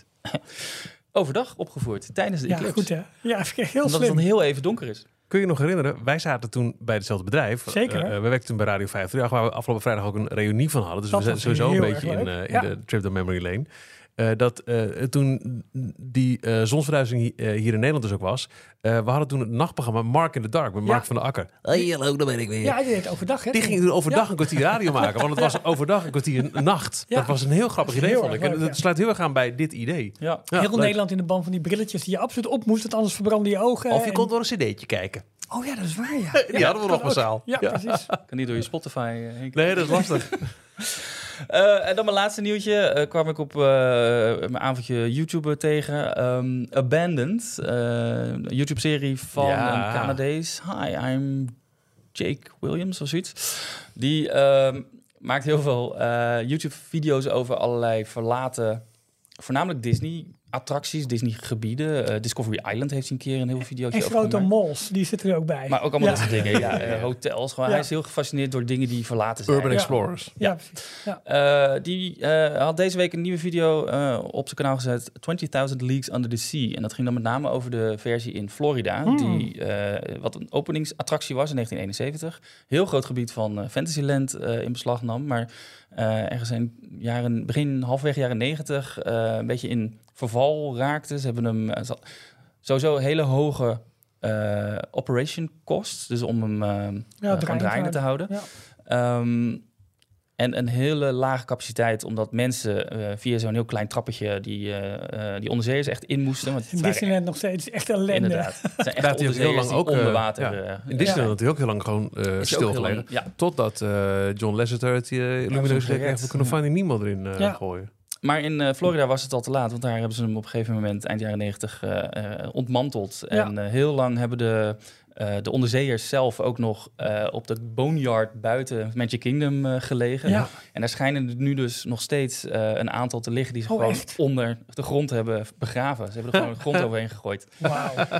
overdag opgevoerd tijdens de Ja, eclipse. goed hè. Ja, heel Omdat het slim. dan heel even donker is. Kun je je nog herinneren, wij zaten toen bij hetzelfde bedrijf. Zeker. Uh, we werkten toen bij Radio vijfendertig, waar we afgelopen vrijdag ook een reunie van hadden. Dus Dat we zijn was sowieso een heel beetje erg in, leuk. uh, in Ja. de Trip down Memory Lane. Uh, dat uh, toen die uh, zonsverduistering hi- uh, hier in Nederland dus ook was. Uh, we hadden toen het nachtprogramma Mark in the Dark met Mark Ja. van der Akker. Hey, hallo, daar ben ik weer. Ja, die deed het overdag hè. Die ging toen overdag Ja. een kwartier radio maken. Want het was overdag een kwartier nacht. Ja. Dat was een heel grappig Dat is idee, heel vond ik. erg En leuk, dat ja. sluit heel erg aan bij dit idee. Ja. Ja, Heel leuk. Nederland in de band van die brilletjes die je absoluut op moest, want anders verbranden je ogen. Of je en- kon door een cd'tje kijken. Oh ja, dat is waar ja. Die Ja, hadden we kan nog massaal. ook. Ja, Ja. precies. Kan niet door je Spotify uh, heen. Nee, dat is lastig. Uh, en dan mijn laatste nieuwtje. Uh, kwam ik op uh, mijn avondje YouTube tegen. Um, Abandoned. Uh, een YouTube-serie van Ja. een Canadees. Hi, I'm Jake Williams of zoiets. Die uh, maakt heel veel uh, YouTube-video's over allerlei verlaten... Voornamelijk Disney-attracties, Disney-gebieden. Uh, Discovery Island heeft hij een keer een heel videootje En over grote gemaakt. malls, die zitten er ook bij. Maar ook allemaal Ja. dat soort dingen. Ja, uh, hotels. Gewoon. Ja. Hij is heel gefascineerd door dingen die verlaten zijn. Urban Ja. Explorers. Ja, precies. Ja. Uh, die uh, had deze week een nieuwe video uh, op zijn kanaal gezet. twintig thousand Leagues Under the Sea. En dat ging dan met name over de versie in Florida. Hmm. Die, uh, wat een openingsattractie was in negentien eenenzeventig. Heel groot gebied van uh, Fantasyland uh, in beslag nam. Maar uh, ergens in jaren, begin halfweg jaren negentig uh, een beetje in verval raakte. Ze hebben hem... Uh, sowieso hele hoge uh, operation costs. Dus om hem uh, ja, uh, gewoon draaiende te houden. Ja. Um, En een hele lage capaciteit, omdat mensen uh, via zo'n heel klein trappetje die, uh, uh, die onderzeeërs echt in moesten. Want in Disneyland waren... nog steeds echt ellende. Inderdaad. Het zijn echt onderzeeërs heel lang ook, onder water. Uh, ja. In Disneyland had hij ook heel lang gewoon uh, stilgelegen. Ja. Totdat uh, John Lasseter het uh, lumineus kreeg. We kunnen ja. Finding Nemo erin uh, ja. gooien. Maar in uh, Florida was het al te laat, want daar hebben ze hem op een gegeven moment eind jaren negentig uh, uh, ontmanteld. Ja. En uh, heel lang hebben de... Uh, de onderzeeërs zelf ook nog uh, op de boneyard buiten Magic Kingdom uh, gelegen. Ja. En daar schijnen er nu dus nog steeds uh, een aantal te liggen die ze oh, gewoon echt? onder de grond hebben begraven. Ze hebben er gewoon de grond overheen gegooid. Wow.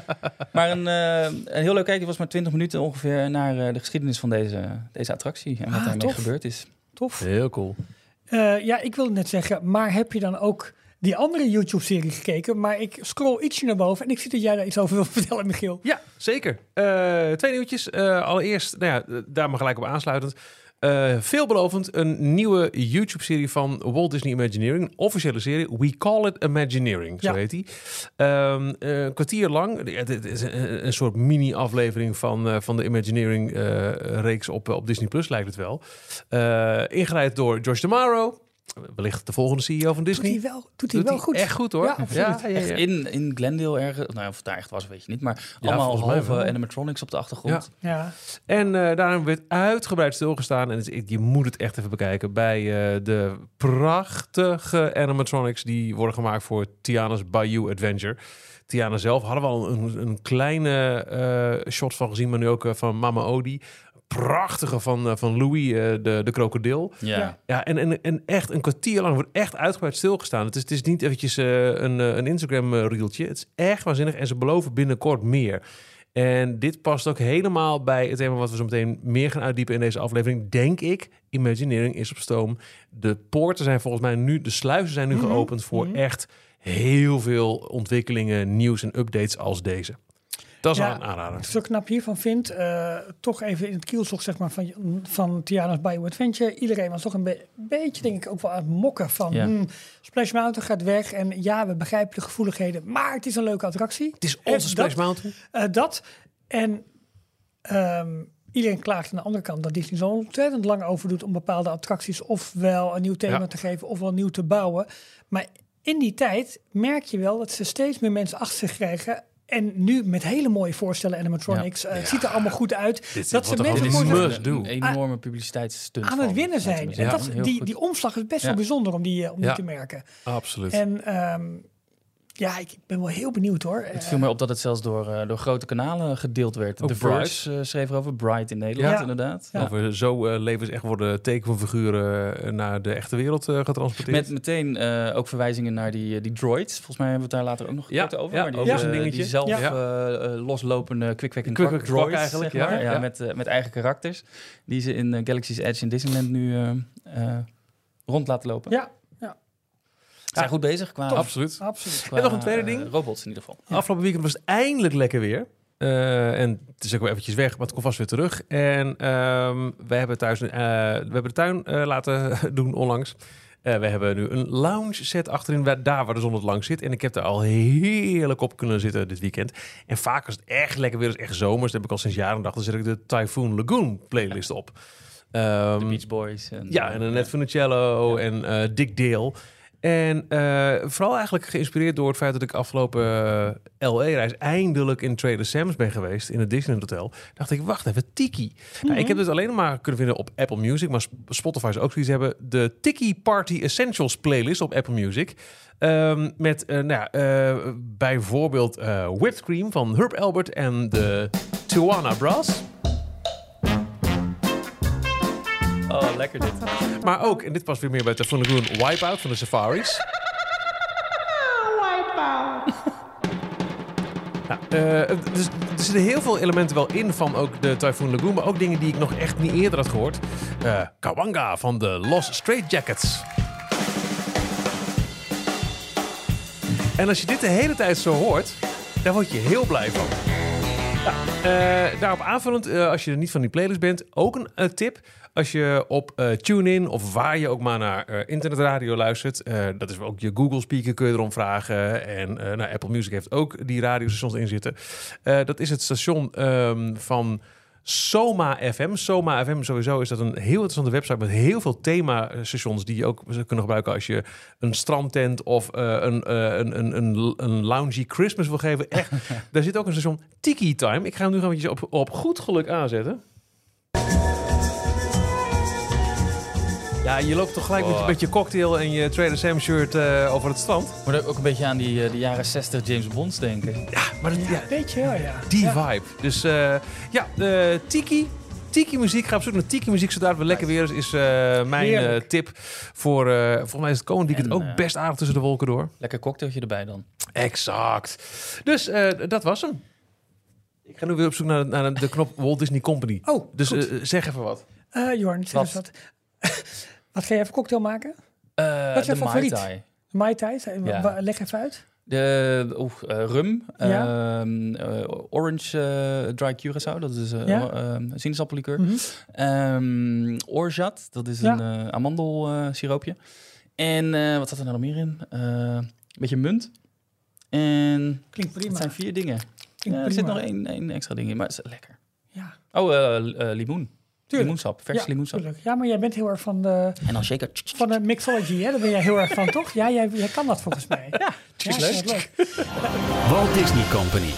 Maar een, uh, een heel leuk kijkje was maar twintig minuten ongeveer naar uh, de geschiedenis van deze, deze attractie en wat ah, daarmee tof. gebeurd is. Tof. Heel cool. Uh, ja, ik wilde net zeggen, maar heb je dan ook die andere YouTube-serie gekeken, maar ik scroll ietsje naar boven en ik zie dat jij daar iets over wil vertellen, Michiel. Ja, zeker. Uh, twee nieuwtjes. Uh, allereerst, nou ja, daar maar gelijk op aansluitend. Uh, veelbelovend, een nieuwe YouTube-serie van Walt Disney Imagineering. Een officiële serie. We Call It Imagineering, zo ja. heet die. Um, uh, een kwartier lang. Het is een, een soort mini-aflevering van, uh, van de Imagineering-reeks uh, op, op Disney Plus, lijkt het wel. Uh, ingeleid door George DeMaro. Wellicht de volgende C E O van Disney. Doet hij wel, doet hij wel hij goed. Echt goed hoor. Ja, ja, ja, ja. Echt in, in Glendale ergens. Nou, of het daar echt was, weet je niet. Maar ja, allemaal halve animatronics op de achtergrond. Ja. Ja. En uh, daarom werd uitgebreid stilgestaan. En het, je moet het echt even bekijken. Bij uh, de prachtige animatronics die worden gemaakt voor Tiana's Bayou Adventure. Tiana zelf hadden we al een, een kleine uh, shot van gezien. Maar nu ook uh, van Mama Odie. Prachtige van, van Louis, uh, de, de krokodil. Ja. Ja, en, en, en echt een kwartier lang wordt echt uitgebreid stilgestaan. Het is, het is niet eventjes uh, een, een Instagram-reeltje. Het is echt waanzinnig en ze beloven binnenkort meer. En dit past ook helemaal bij het thema wat we zo meteen meer gaan uitdiepen in deze aflevering. Denk ik, Imagineering is op stoom. De poorten zijn volgens mij nu, de sluizen zijn nu mm-hmm. geopend voor mm-hmm. echt heel veel ontwikkelingen, nieuws en updates als deze. Dat is ja, een aanrader. Wat ik zo knap hiervan vind, uh, toch even in het kielzog zeg maar, van, van Tiana's Bayou Adventure. Iedereen was toch een be- beetje, denk ik, ook wel aan het mokken van ja. hmm, Splash Mountain gaat weg. En ja, we begrijpen de gevoeligheden, maar het is een leuke attractie. Het is onze en Splash dat, Mountain. Uh, dat. En um, iedereen klaagt aan de andere kant dat Disney zo ontzettend lang over doet om bepaalde attracties ofwel een nieuw thema ja. te geven ofwel nieuw te bouwen. Maar in die tijd merk je wel dat ze steeds meer mensen achter zich krijgen. En nu met hele mooie voorstellen, animatronics. Ja. Uh, het ja. ziet er allemaal goed uit. Dit dat ze mensen voor een enorme publiciteitsstunt aan het winnen zijn. Ja. En dat, die, die omslag is best ja. wel bijzonder om die, om ja. die te merken. Absoluut. En um, ja, ik ben wel heel benieuwd hoor. Het viel mij op dat het zelfs door, uh, door grote kanalen gedeeld werd. De Verge uh, schreef erover, Bright in Nederland ja. inderdaad. Ja. Over zo uh, levens echt worden tekenfiguren uh, naar de echte wereld uh, getransporteerd. Met meteen uh, ook verwijzingen naar die, die droids. Volgens mij hebben we het daar later ook nog ja. kort over. Ja, maar die, ook uh, een dingetje. Die zelf ja. uh, loslopende quick-quack quick droids eigenlijk. Zeg maar. ja. Ja, Ja. Met, uh, met eigen karakters. Die ze in uh, Galaxy's Edge in Disneyland nu uh, uh, rond laten lopen. Ja. Ze zijn goed bezig qua... Absoluut. Absoluut. Qua, en nog een tweede ding. Uh, robots in ieder geval. Ja. Afgelopen weekend was het eindelijk lekker weer. Uh, en het is ook wel eventjes weg, maar het komt vast weer terug. En um, we hebben thuis, uh, we hebben de tuin uh, laten doen onlangs. Uh, we hebben nu een lounge set achterin, waar, daar waar de zon het lang zit. En ik heb er al heerlijk op kunnen zitten dit weekend. En vaak als het echt lekker weer is, echt zomers, dat heb ik al sinds jaren gedacht, dan zet ik de Typhoon Lagoon playlist op. Um, de Beach Boys. En, ja, en een Ned Funicello ja. en uh, Dick Dale. En uh, vooral eigenlijk geïnspireerd door het feit dat ik afgelopen uh, L A-reis eindelijk in Trader Sam's ben geweest, in het Disneyland Hotel. Dacht ik, wacht even, Tiki. Mm-hmm. Nou, ik heb het alleen maar kunnen vinden op Apple Music, maar Spotify is ook zoiets hebben. De Tiki Party Essentials playlist op Apple Music. Um, met uh, nou ja, uh, bijvoorbeeld uh, Whipped Cream van Herb Albert en de Tijuana Brass. Oh, lekker dit. Maar ook, en dit past weer meer bij Typhoon Lagoon, Wipeout van de Safaris. Wipeout. Nou, uh, dus, er zitten heel veel elementen wel in van ook de Typhoon Lagoon, maar ook dingen die ik nog echt niet eerder had gehoord. Uh, Kawanga van de Los Straitjackets. En als je dit de hele tijd zo hoort, daar word je heel blij van. Nou, uh, daarop aanvullend, uh, als je er niet van die playlist bent, ook een uh, tip. Als je op uh, TuneIn of waar je ook maar naar uh, internetradio luistert. Uh, dat is ook je Google Speaker, kun je erom vragen. En uh, nou, Apple Music heeft ook die radiostations in zitten. Uh, dat is het station um, van Soma F M. Soma F M sowieso is dat een heel interessante website met heel veel themastations die je ook kunnen gebruiken als je een strandtent of uh, een, uh, een, een, een, een loungy Christmas wil geven. Echt, daar zit ook een station Tiki Time. Ik ga hem nu gewoon eventjes op, op goed geluk aanzetten. Ja, je loopt toch gelijk oh. met, je, met je cocktail en je Trader Sam shirt uh, over het strand. Moet ook een beetje aan die uh, de jaren zestig James Bonds denken. Ja, maar dat, ja, weet je wel, ja. Die ja. vibe. Dus uh, ja, uh, Tiki. Tiki muziek. Ga op zoek naar Tiki muziek zodra het weer lekker weer is. Is uh, mijn uh, tip voor. Uh, volgens mij is het komend weekend ook uh, best aardig tussen de wolken door. Lekker cocktailtje erbij dan. Exact. Dus uh, dat was hem. Ik ga nu weer op zoek naar, naar de knop Walt Disney Company. Oh, dus uh, zeg even wat. Uh, Jorn, zeg eens wat. Wat ga je even cocktail maken? Uh, wat is je favoriet? Mai Tai. Mai Tai? Ja. Leg even uit. De uh, uh, rum, ja. uh, uh, orange uh, dry curacao, dat is uh, ja. uh, sinaasappellikeur. Mm-hmm. Um, Orgeat, dat is ja. een uh, amandelsiroopje. Uh, en uh, wat zat er nou nog meer in? Uh, een beetje munt. En klinkt prima. Het zijn vier dingen. Klinkt uh, er zit nog één, één extra ding in, maar het is lekker. Ja. Oh, uh, uh, limoen. Tuurlijk. Limoensap, vers ja, limoensap. Tuurlijk. Ja, maar jij bent heel erg van de... En dan zeker... Van de mixology, hè? Daar ben jij heel erg van, toch? Ja, jij, jij kan dat volgens mij. Ja, het is ja, leuk. leuk. Walt Disney Company.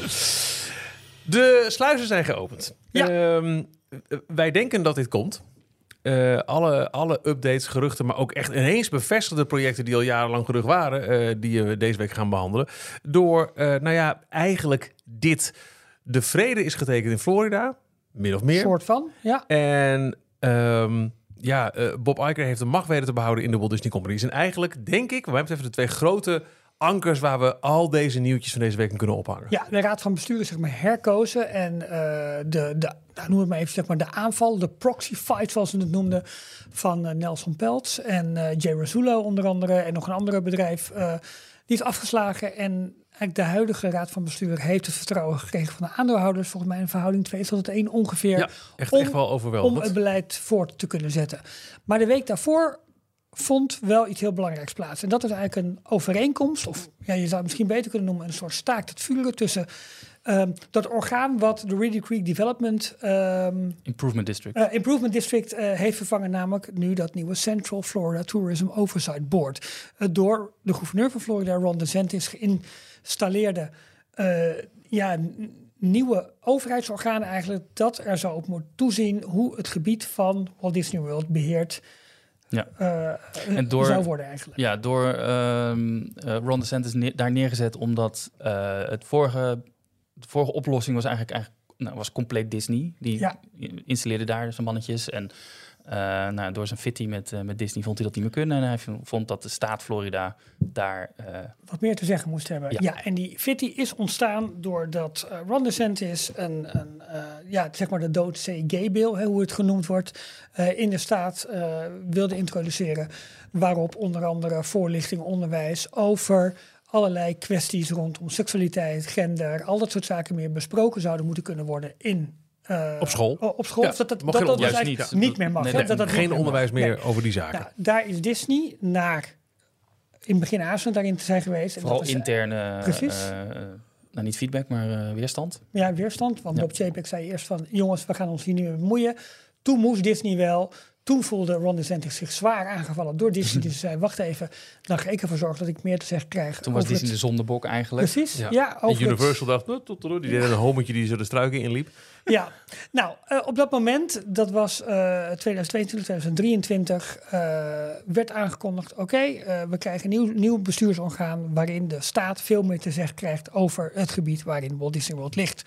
De sluizen zijn geopend. Ja. Um, wij denken dat dit komt. Uh, alle, alle updates, geruchten, maar ook echt ineens bevestigde projecten die al jarenlang gerucht waren, uh, die we deze week gaan behandelen. Door, uh, nou ja, eigenlijk dit. De vrede is getekend in Florida. Min of meer. Soort van, ja. En um, ja, uh, Bob Iger heeft de macht weten te behouden in de Walt Disney Company. En eigenlijk, denk ik, wat mij betreft de twee grote ankers waar we al deze nieuwtjes van deze week in kunnen ophangen. Ja, de raad van bestuur is zeg maar herkozen en uh, de, de nou, noem het maar even, zeg maar de aanval, de proxy fight zoals ze het noemden, van uh, Nelson Peltz en uh, Jay Rasulo onder andere en nog een andere bedrijf, uh, die is afgeslagen en eigenlijk de huidige raad van bestuur heeft het vertrouwen gekregen van de aandeelhouders. Volgens mij een verhouding twee tot één ongeveer. Ja, echt, om, echt wel overweldigend. Om het beleid voort te kunnen zetten. Maar de week daarvoor vond wel iets heel belangrijks plaats. En dat is eigenlijk een overeenkomst, of ja, je zou het misschien beter kunnen noemen, een soort staakt het vuren tussen um, dat orgaan wat de Reedy Creek Development um, Improvement District, uh, Improvement District uh, heeft vervangen, namelijk nu dat nieuwe Central Florida Tourism Oversight Board. Uh, door de gouverneur van Florida, Ron DeSantis, geïnstalleerde uh, ja, n- nieuwe overheidsorganen eigenlijk, dat er zo op moet toezien hoe het gebied van Walt Disney World beheerd ja. Uh, en door, zou worden eigenlijk. Ja, door um, uh, Ron DeSantis ne- daar neergezet omdat uh, het vorige, de vorige oplossing was eigenlijk, eigenlijk nou, was compleet Disney. Die ja. installeerde daar zijn mannetjes en uh, nou, door zijn fitty met, uh, met Disney vond hij dat niet meer kunnen. En hij vond dat de staat Florida daar Uh, wat meer te zeggen moest hebben. Ja, ja en die fitty is ontstaan doordat uh, Ron DeSantis een, een uh, ja, zeg maar de Don't Say Gay Bill, hè, hoe het genoemd wordt, uh, in de staat uh, wilde introduceren. Waarop onder andere voorlichting, onderwijs over allerlei kwesties rondom seksualiteit, gender, al dat soort zaken meer besproken zouden moeten kunnen worden in Uh, op school. Op school. Ja, dat dat, dat, dat, dat juist niet, niet, niet meer mag. Nee, nee, dat dat geen niet onderwijs meer, meer nee. over die zaken. Nou, daar is Disney naar in het begin aanzien daarin te zijn geweest. Vooral en dat interne, is, precies. Uh, nou niet feedback, maar uh, weerstand. Ja, weerstand. Want ja. Bob Chapek zei eerst van, jongens, we gaan ons hier niet meer bemoeien. Toen moest Disney wel. Toen voelde Ron DeSantis zich zwaar aangevallen door Disney. Dus zei, wacht even, dan ga ik ervoor zorgen dat ik meer te zeggen krijg. Toen was Disney het... de zondebok eigenlijk. Precies, ja. ja over en Universal het... dacht, tot, tot, die deden een hometje die zo de struiken inliep. Ja, nou, uh, op dat moment, dat was uh, tweeduizend tweeëntwintig, tweeduizend drieëntwintig, uh, werd aangekondigd, oké, okay, uh, we krijgen een nieuw, nieuw bestuursorgaan waarin de staat veel meer te zeggen krijgt over het gebied waarin Walt Disney World ligt.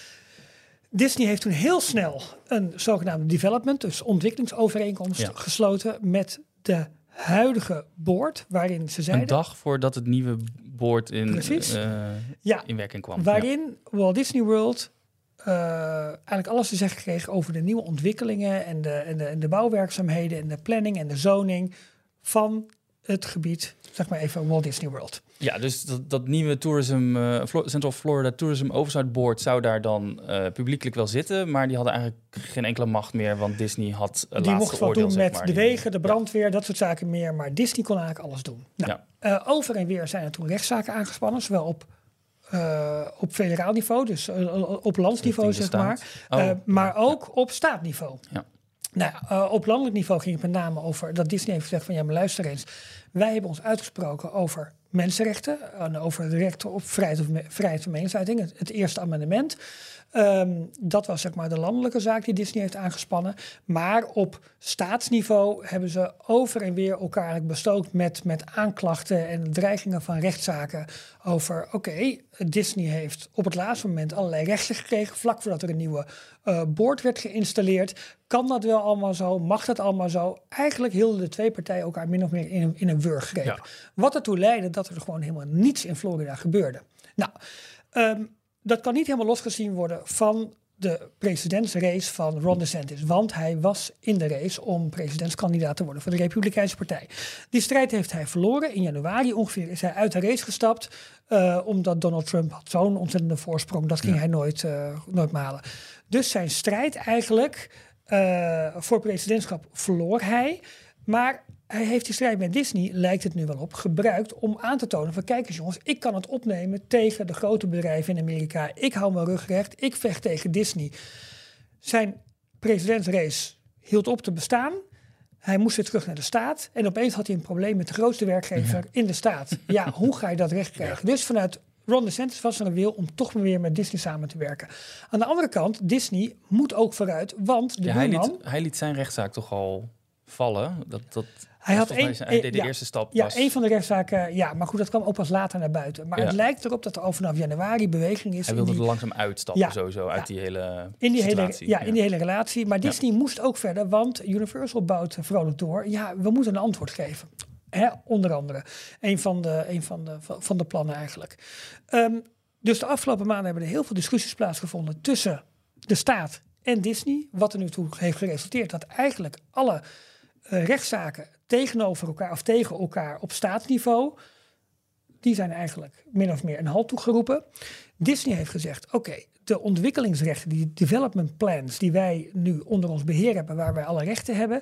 Disney heeft toen heel snel een zogenaamde development, dus ontwikkelingsovereenkomst, ja. gesloten met de huidige board, waarin ze zeiden... Een dag voordat het nieuwe board in, uh, ja, in werking kwam. Waarin ja. Walt Disney World uh, eigenlijk alles te zeggen kreeg over de nieuwe ontwikkelingen en de, en, de, en de bouwwerkzaamheden en de planning en de zoning van het gebied, zeg maar even Walt Disney World. Ja, dus dat, dat nieuwe tourism, uh, Central Florida Tourism Oversight Board zou daar dan uh, publiekelijk wel zitten, maar die hadden eigenlijk geen enkele macht meer, want Disney had een die laatste mocht wat oordeel, doen zeg met maar. de Die- wegen, de brandweer, ja. dat soort zaken meer, maar Disney kon eigenlijk alles doen. Nou, Ja. uh, over en weer zijn er toen rechtszaken aangespannen, zowel op Uh, op federaal niveau, dus uh, op landsniveau, zeg maar. Oh, uh, maar ja. ook op staatniveau. Ja. Nou, uh, op landelijk niveau ging het met name over dat Disney heeft gezegd van ja, maar luister eens. Wij hebben ons uitgesproken over mensenrechten en over het recht op vrijheid, of me, vrijheid van meningsuiting, het, het eerste amendement. Um, dat was zeg maar de landelijke zaak die Disney heeft aangespannen. Maar op staatsniveau hebben ze over en weer elkaar bestookt met, met aanklachten en dreigingen van rechtszaken over, oké, okay, Disney heeft op het laatste moment allerlei rechten gekregen, vlak voordat er een nieuwe uh, board werd geïnstalleerd. Kan dat wel allemaal zo? Mag dat allemaal zo? Eigenlijk hielden de twee partijen elkaar min of meer in een, in een wurggreep. Ja. Wat ertoe leidde dat er gewoon helemaal niets in Florida gebeurde. Nou, um, dat kan niet helemaal losgezien worden van de presidentsrace van Ron DeSantis. Want hij was in de race om presidentskandidaat te worden voor de Republikeinse Partij. Die strijd heeft hij verloren. In januari ongeveer is hij uit de race gestapt. Uh, omdat Donald Trump had zo'n ontzettende voorsprong. Dat ging ja. hij nooit, uh, nooit malen. Dus zijn strijd eigenlijk uh, voor presidentschap verloor hij. Maar hij heeft die strijd met Disney, lijkt het nu wel op, gebruikt om aan te tonen van kijk eens jongens, ik kan het opnemen tegen de grote bedrijven in Amerika. Ik hou mijn rug recht, ik vecht tegen Disney. Zijn presidentsrace hield op te bestaan. Hij moest weer terug naar de staat. En opeens had hij een probleem met de grootste werkgever ja. in de staat. Ja, hoe ga je dat recht krijgen? Ja. Dus vanuit Ron DeSantis was er een wil om toch maar weer met Disney samen te werken. Aan de andere kant, Disney moet ook vooruit, want de ja, buurman... hij, liet, hij liet zijn rechtszaak toch al vallen. Dat, dat hij, had een, hij deed de ja, eerste stap. Ja, was... een van de rechtszaken. Ja, maar goed, dat kwam ook pas later naar buiten. Maar ja. het lijkt erop dat er al vanaf januari beweging is. Hij wilde die, er langzaam uitstappen ja, sowieso uit ja, die hele in die situatie. Hele, ja, ja, in die hele relatie. Maar Disney ja. moest ook verder, want Universal bouwt vrolijk door. Ja, we moeten een antwoord geven. Hè, onder andere. Een van de, een van de, van de plannen eigenlijk. Um, dus de afgelopen maanden hebben er heel veel discussies plaatsgevonden tussen de staat en Disney. Wat er nu toe heeft geresulteerd dat eigenlijk alle uh, rechtszaken tegenover elkaar of tegen elkaar op staatsniveau, die zijn eigenlijk min of meer een halt toegeroepen. Disney heeft gezegd, oké, okay, de ontwikkelingsrechten, die development plans die wij nu onder ons beheer hebben, waar wij alle rechten hebben,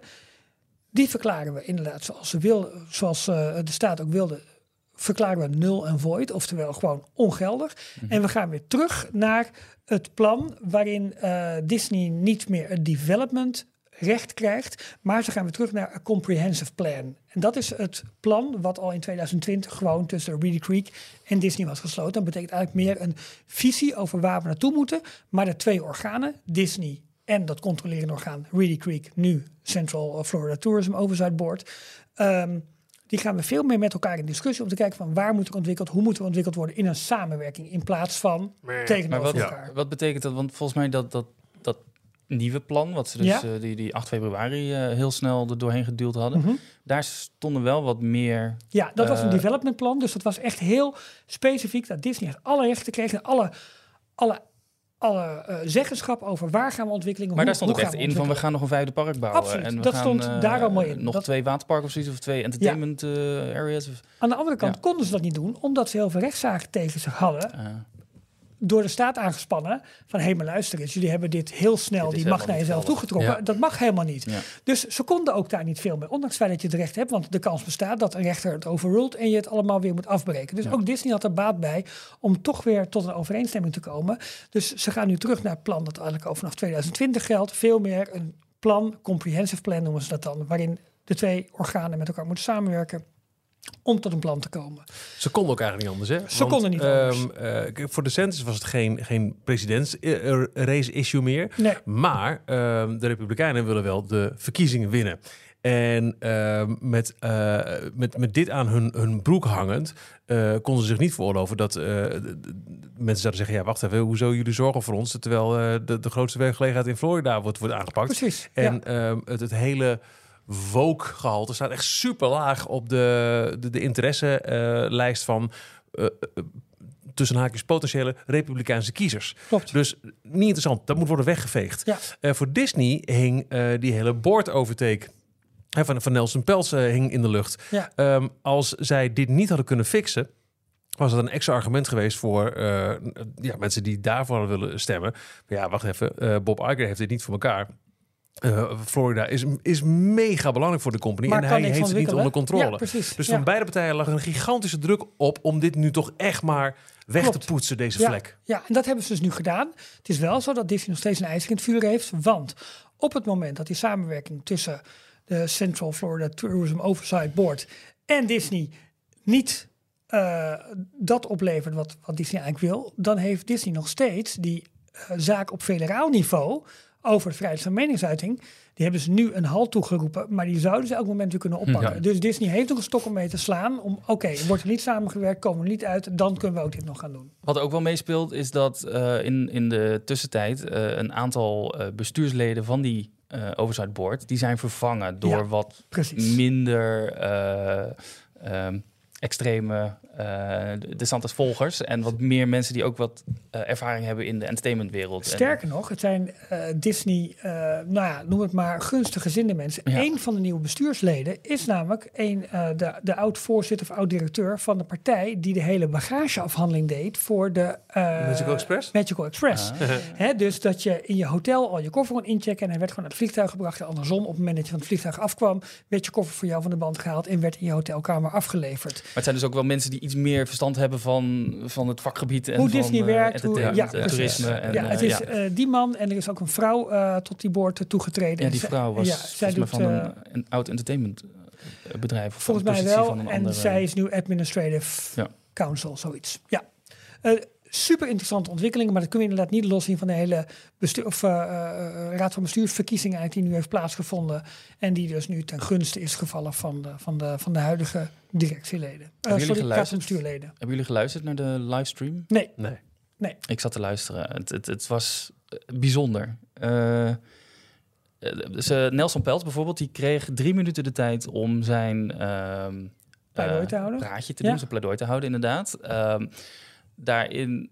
die verklaren we inderdaad zoals, ze wil, zoals uh, de staat ook wilde, verklaren we nul en void, oftewel gewoon ongeldig. Mm-hmm. En we gaan weer terug naar het plan waarin uh, Disney niet meer een development recht krijgt, maar ze gaan weer terug naar een comprehensive plan. En dat is het plan wat al in twintig twintig gewoon tussen Reedy Creek en Disney was gesloten. Dat betekent eigenlijk meer een visie over waar we naartoe moeten, maar de twee organen, Disney en dat controlerende orgaan Reedy Creek, nu Central Florida Tourism Oversight Board, um, die gaan we veel meer met elkaar in discussie om te kijken van waar moet er ontwikkeld, hoe moet er ontwikkeld worden in een samenwerking in plaats van maar, tegenover maar wat, elkaar. Ja. Wat betekent dat? Want volgens mij dat, dat, dat nieuwe plan, wat ze dus ja? uh, die, die acht februari uh, heel snel er doorheen geduwd hadden, mm-hmm. daar stonden wel wat meer... Ja, dat uh, was een development plan, dus dat was echt heel specifiek dat Disney alle rechten kreeg en alle, alle alle uh, zeggenschap over waar gaan we ontwikkelingen. Maar hoe, daar stond hoe ook echt in van we gaan nog een vijfde park bouwen. Absoluut, en we dat gaan, stond uh, daar allemaal in. Nog dat... twee waterparken of zoiets, of twee entertainment ja. uh, areas. Aan de andere kant ja. konden ze dat niet doen, omdat ze heel veel rechtszaken tegen zich hadden. Uh. Door de staat aangespannen van hé, hey, maar luister eens, jullie hebben dit heel snel dit die macht naar jezelf toegetrokken. Ja. Dat mag helemaal niet. Ja. Dus ze konden ook daar niet veel mee, ondanks het feit dat je het recht hebt, want de kans bestaat dat een rechter het overruled en je het allemaal weer moet afbreken. Dus ja. ook Disney had er baat bij om toch weer tot een overeenstemming te komen. Dus ze gaan nu terug naar het plan dat eigenlijk al vanaf twintig twintig geldt. Veel meer een plan, comprehensive plan noemen ze dat dan, waarin de twee organen met elkaar moeten samenwerken om tot een plan te komen. Ze konden ook eigenlijk niet anders, hè? Ze Want, konden niet anders. Um, uh, voor DeSantis was het geen, geen presidentsrace-issue meer. Nee. Maar um, de Republikeinen willen wel de verkiezingen winnen. En uh, met, uh, met, met dit aan hun, hun broek hangend, uh, konden ze zich niet veroorloven dat uh, de, de, mensen zouden zeggen, ja, wacht even, hoezo jullie zorgen voor ons, terwijl uh, de, de grootste werkgelegenheid in Florida wordt, wordt aangepakt. Precies. En ja. uh, het, het hele woke-gehalte staat echt super laag op de, de, de interesselijst uh, van uh, uh, tussen haakjes potentiële Republikeinse kiezers. Klopt. Dus niet interessant, dat moet worden weggeveegd. Ja. Uh, voor Disney hing uh, die hele board overtake van, van Nelson Peltz uh, hing in de lucht. Ja. Um, als zij dit niet hadden kunnen fixen, was het een extra argument geweest voor uh, ja, mensen die daarvoor willen stemmen. Maar ja, wacht even. Uh, Bob Iger heeft dit niet voor elkaar. Uh, Florida is, is mega belangrijk voor de company. Maar en hij heeft het niet onder controle. Ja, precies. Dus ja. van beide partijen lag een gigantische druk op om dit nu toch echt maar weg Klopt. te poetsen, deze ja, vlek. Ja, en dat hebben ze dus nu gedaan. Het is wel zo dat Disney nog steeds een ijzer in het vuur heeft. Want op het moment dat die samenwerking tussen de Central Florida Tourism Oversight Board en Disney niet uh, dat oplevert wat, wat Disney eigenlijk wil, dan heeft Disney nog steeds die uh, zaak op federaal niveau over de vrijheid van meningsuiting. Die hebben ze nu een halt toegeroepen, maar die zouden ze elk moment weer kunnen oppakken. Ja. Dus Disney heeft nog een stok om mee te slaan. Om, oké, okay, wordt er niet samengewerkt, komen we niet uit, dan kunnen we ook dit nog gaan doen. Wat ook wel meespeelt is dat uh, in, in de tussentijd uh, een aantal uh, bestuursleden van die uh, Oversight Board, die zijn vervangen door ja, wat precies. minder uh, um, extreme uh, DeSantis volgers en wat meer mensen die ook wat uh, ervaring hebben in de entertainmentwereld. Sterker en, nog, het zijn uh, Disney, uh, nou ja, noem het maar, gunstig gezinde mensen. Ja. Eén van de nieuwe bestuursleden is namelijk een, uh, de, de oud-voorzitter of oud-directeur van de partij die de hele bagageafhandeling deed voor de uh, Magical Express. Magical Express. Ah. He, dus dat je in je hotel al je koffer kon inchecken en hij werd gewoon naar het vliegtuig gebracht. En andersom, op het moment dat je van het vliegtuig afkwam, werd je koffer voor jou van de band gehaald en werd in je hotelkamer afgeleverd. Maar het zijn dus ook wel mensen die iets meer verstand hebben van, van het vakgebied en hoe van Disney uh, werkt, hoe, ja, ja, toerisme. En, ja, het is uh, uh, die man en er is ook een vrouw uh, tot die board toegetreden. Ja, die vrouw was ja, zij doet, van uh, een, een oud entertainmentbedrijf. Of volgens mij wel. En andere, zij is nu administrative ja. council, zoiets. Ja. Uh, super interessante ontwikkelingen, maar dat kun je inderdaad niet loszien van de hele bestuur, of, uh, uh, raad van bestuursverkiezing eigenlijk die nu heeft plaatsgevonden en die dus nu ten gunste is gevallen van de, van de, van de huidige directieleden. Uh, sorry, raad van bestuurleden. Hebben jullie geluisterd naar de livestream? Nee. Nee. nee. Ik zat te luisteren. Het, het, het was bijzonder. Uh, dus, uh, Nelson Peltz bijvoorbeeld, die kreeg drie minuten de tijd om zijn uh, pleidooi te houden. praatje te doen, ja. zijn pleidooi te houden inderdaad. Um, Daarin,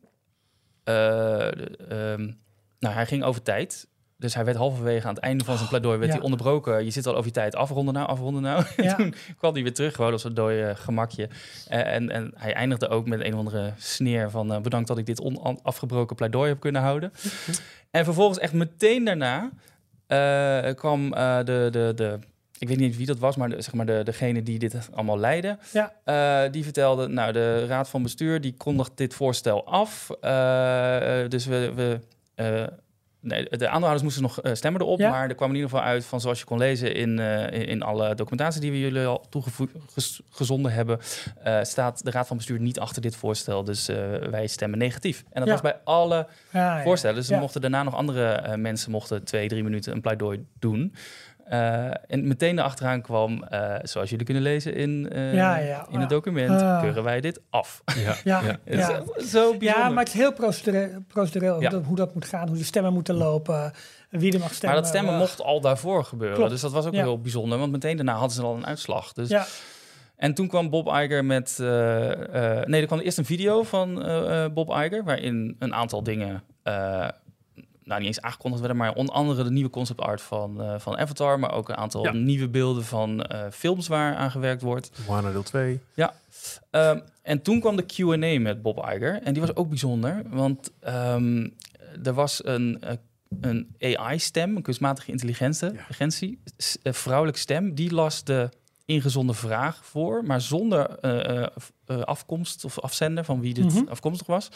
uh, um, nou, hij ging over tijd. Dus hij werd halverwege aan het einde van zijn pleidooi werd ja. hij onderbroken. Je zit al over je tijd, afronden nou, afronden nou. Ja. Toen kwam hij weer terug, gewoon op zo'n dode uh, gemakje. Uh, en, en hij eindigde ook met een of andere sneer van uh, bedankt dat ik dit onafgebroken pleidooi heb kunnen houden. Mm-hmm. En vervolgens echt meteen daarna uh, kwam uh, de... de, de ik weet niet wie dat was, maar, de, zeg maar de, degene die dit allemaal leidde. Ja. Uh, die vertelde, nou, de raad van bestuur die kondigt dit voorstel af. Uh, dus we... we uh, nee, de aandeelhouders moesten nog uh, stemmen erop. Ja. Maar er kwam in ieder geval uit van, zoals je kon lezen in, uh, in, in alle documentatie die we jullie al toegezonden hebben, uh, staat de raad van bestuur niet achter dit voorstel. Dus uh, wij stemmen negatief. En dat ja. was bij alle ja, voorstellen. Dus ja. mochten daarna nog andere uh, mensen mochten twee, drie minuten een pleidooi doen. Uh, en meteen erachteraan kwam, uh, zoals jullie kunnen lezen in, uh, ja, ja, in het document, uh. keuren wij dit af. Ja, ja, ja. Het is ja. zo bijzonder. Ja, maar het is heel procedureel, procedureel ja. hoe dat moet gaan, hoe de stemmen moeten lopen, wie er mag stemmen. Maar dat stemmen uh, mocht al daarvoor gebeuren, klopt. Dus dat was ook ja. heel bijzonder, want meteen daarna hadden ze al een uitslag. Dus, ja. En toen kwam Bob Iger met... Uh, uh, nee, er kwam eerst een video van uh, Bob Iger, waarin een aantal dingen... Uh, nou, niet eens aangekondigd werden, maar onder andere de nieuwe concept art van, uh, van Avatar, maar ook een aantal ja. nieuwe beelden van uh, films waar aan gewerkt wordt. Moana deel twee. Ja. Um, en toen kwam de Q en A met Bob Iger en die was ook bijzonder, want um, er was een, uh, een A I-stem, een kunstmatige intelligentie, ja. een vrouwelijke stem, die las de ingezonden vraag voor, maar zonder uh, uh, afkomst of afzender van wie dit mm-hmm. afkomstig was.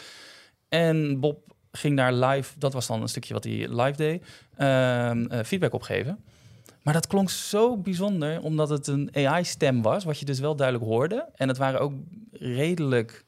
En Bob ging daar live, dat was dan een stukje wat hij live deed, uh, uh, feedback opgeven. Maar dat klonk zo bijzonder, omdat het een A I-stem was, wat je dus wel duidelijk hoorde. En het waren ook redelijk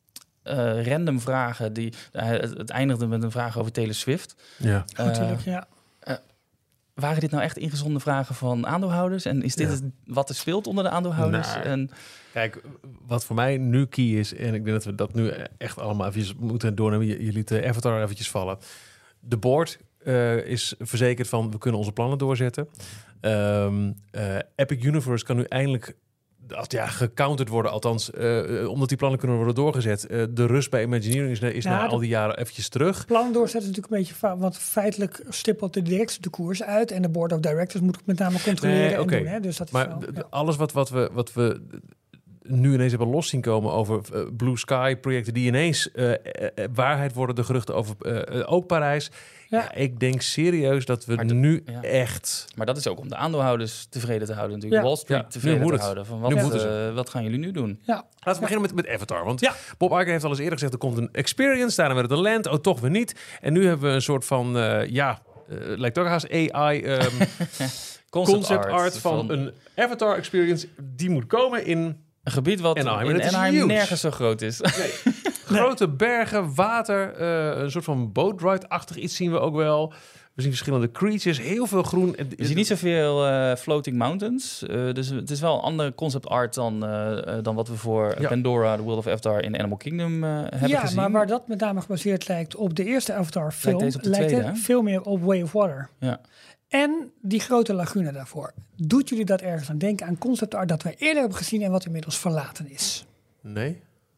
uh, random vragen. Die, uh, het, het eindigde met een vraag over Taylor Swift. Ja, uh, natuurlijk, ja. Uh, waren dit nou echt ingezonden vragen van aandeelhouders? En is dit ja. het, wat er speelt onder de aandeelhouders? Nou, en, kijk, wat voor mij nu key is, en ik denk dat we dat nu echt allemaal even moeten doornemen. Je, je liet de Avatar eventjes vallen. De board uh, is verzekerd van, we kunnen onze plannen doorzetten. Um, uh, Epic Universe kan nu eindelijk als ja, gecounterd worden, althans, uh, omdat die plannen kunnen worden doorgezet. Uh, de rust bij Imagineering is, is nou, na al die jaren eventjes terug. Plannen doorzetten is natuurlijk een beetje fout, want feitelijk stippelt de directie de koers uit en de board of directors moet het met name controleren nee, okay. en doen. Hè? Dus dat is maar wel, d- ja. alles wat, wat, we, wat we nu ineens hebben los zien komen over uh, Blue Sky projecten die ineens uh, uh, waarheid worden, de geruchten over uh, uh, ook Parijs. Ja. ja, ik denk serieus dat we de, nu ja. echt... Maar dat is ook om de aandeelhouders tevreden te houden natuurlijk. Ja. Wall Street ja. tevreden te houden. Van wat, uh, wat gaan jullie nu doen? Ja. Laten we ja. beginnen met, met Avatar. Want ja. Bob Iger heeft al eens eerder gezegd, er komt een experience. Daarna werd het een land. Oh, toch weer niet. En nu hebben we een soort van, uh, ja, uh, lijkt ook haast A I... Um, concept, concept art, art van, van een Avatar experience. Die moet komen in... Een gebied wat Anaheim, in Anaheim nergens zo groot is. Nee. Grote bergen, water, uh, een soort van boat ride-achtig iets zien we ook wel. We zien verschillende creatures, heel veel groen. Je ziet niet zoveel uh, floating mountains. Uh, dus het is wel een andere concept art dan, uh, dan wat we voor ja. Pandora, The World of Avatar in Animal Kingdom uh, hebben ja, gezien. Ja, maar waar dat met name gebaseerd lijkt op de eerste Avatar film, lijkt, lijkt tweede, het veel meer op Way of Water. Ja. En die grote lagune daarvoor. Doet jullie dat ergens aan denken aan concept art dat wij eerder hebben gezien en wat inmiddels verlaten is? Nee.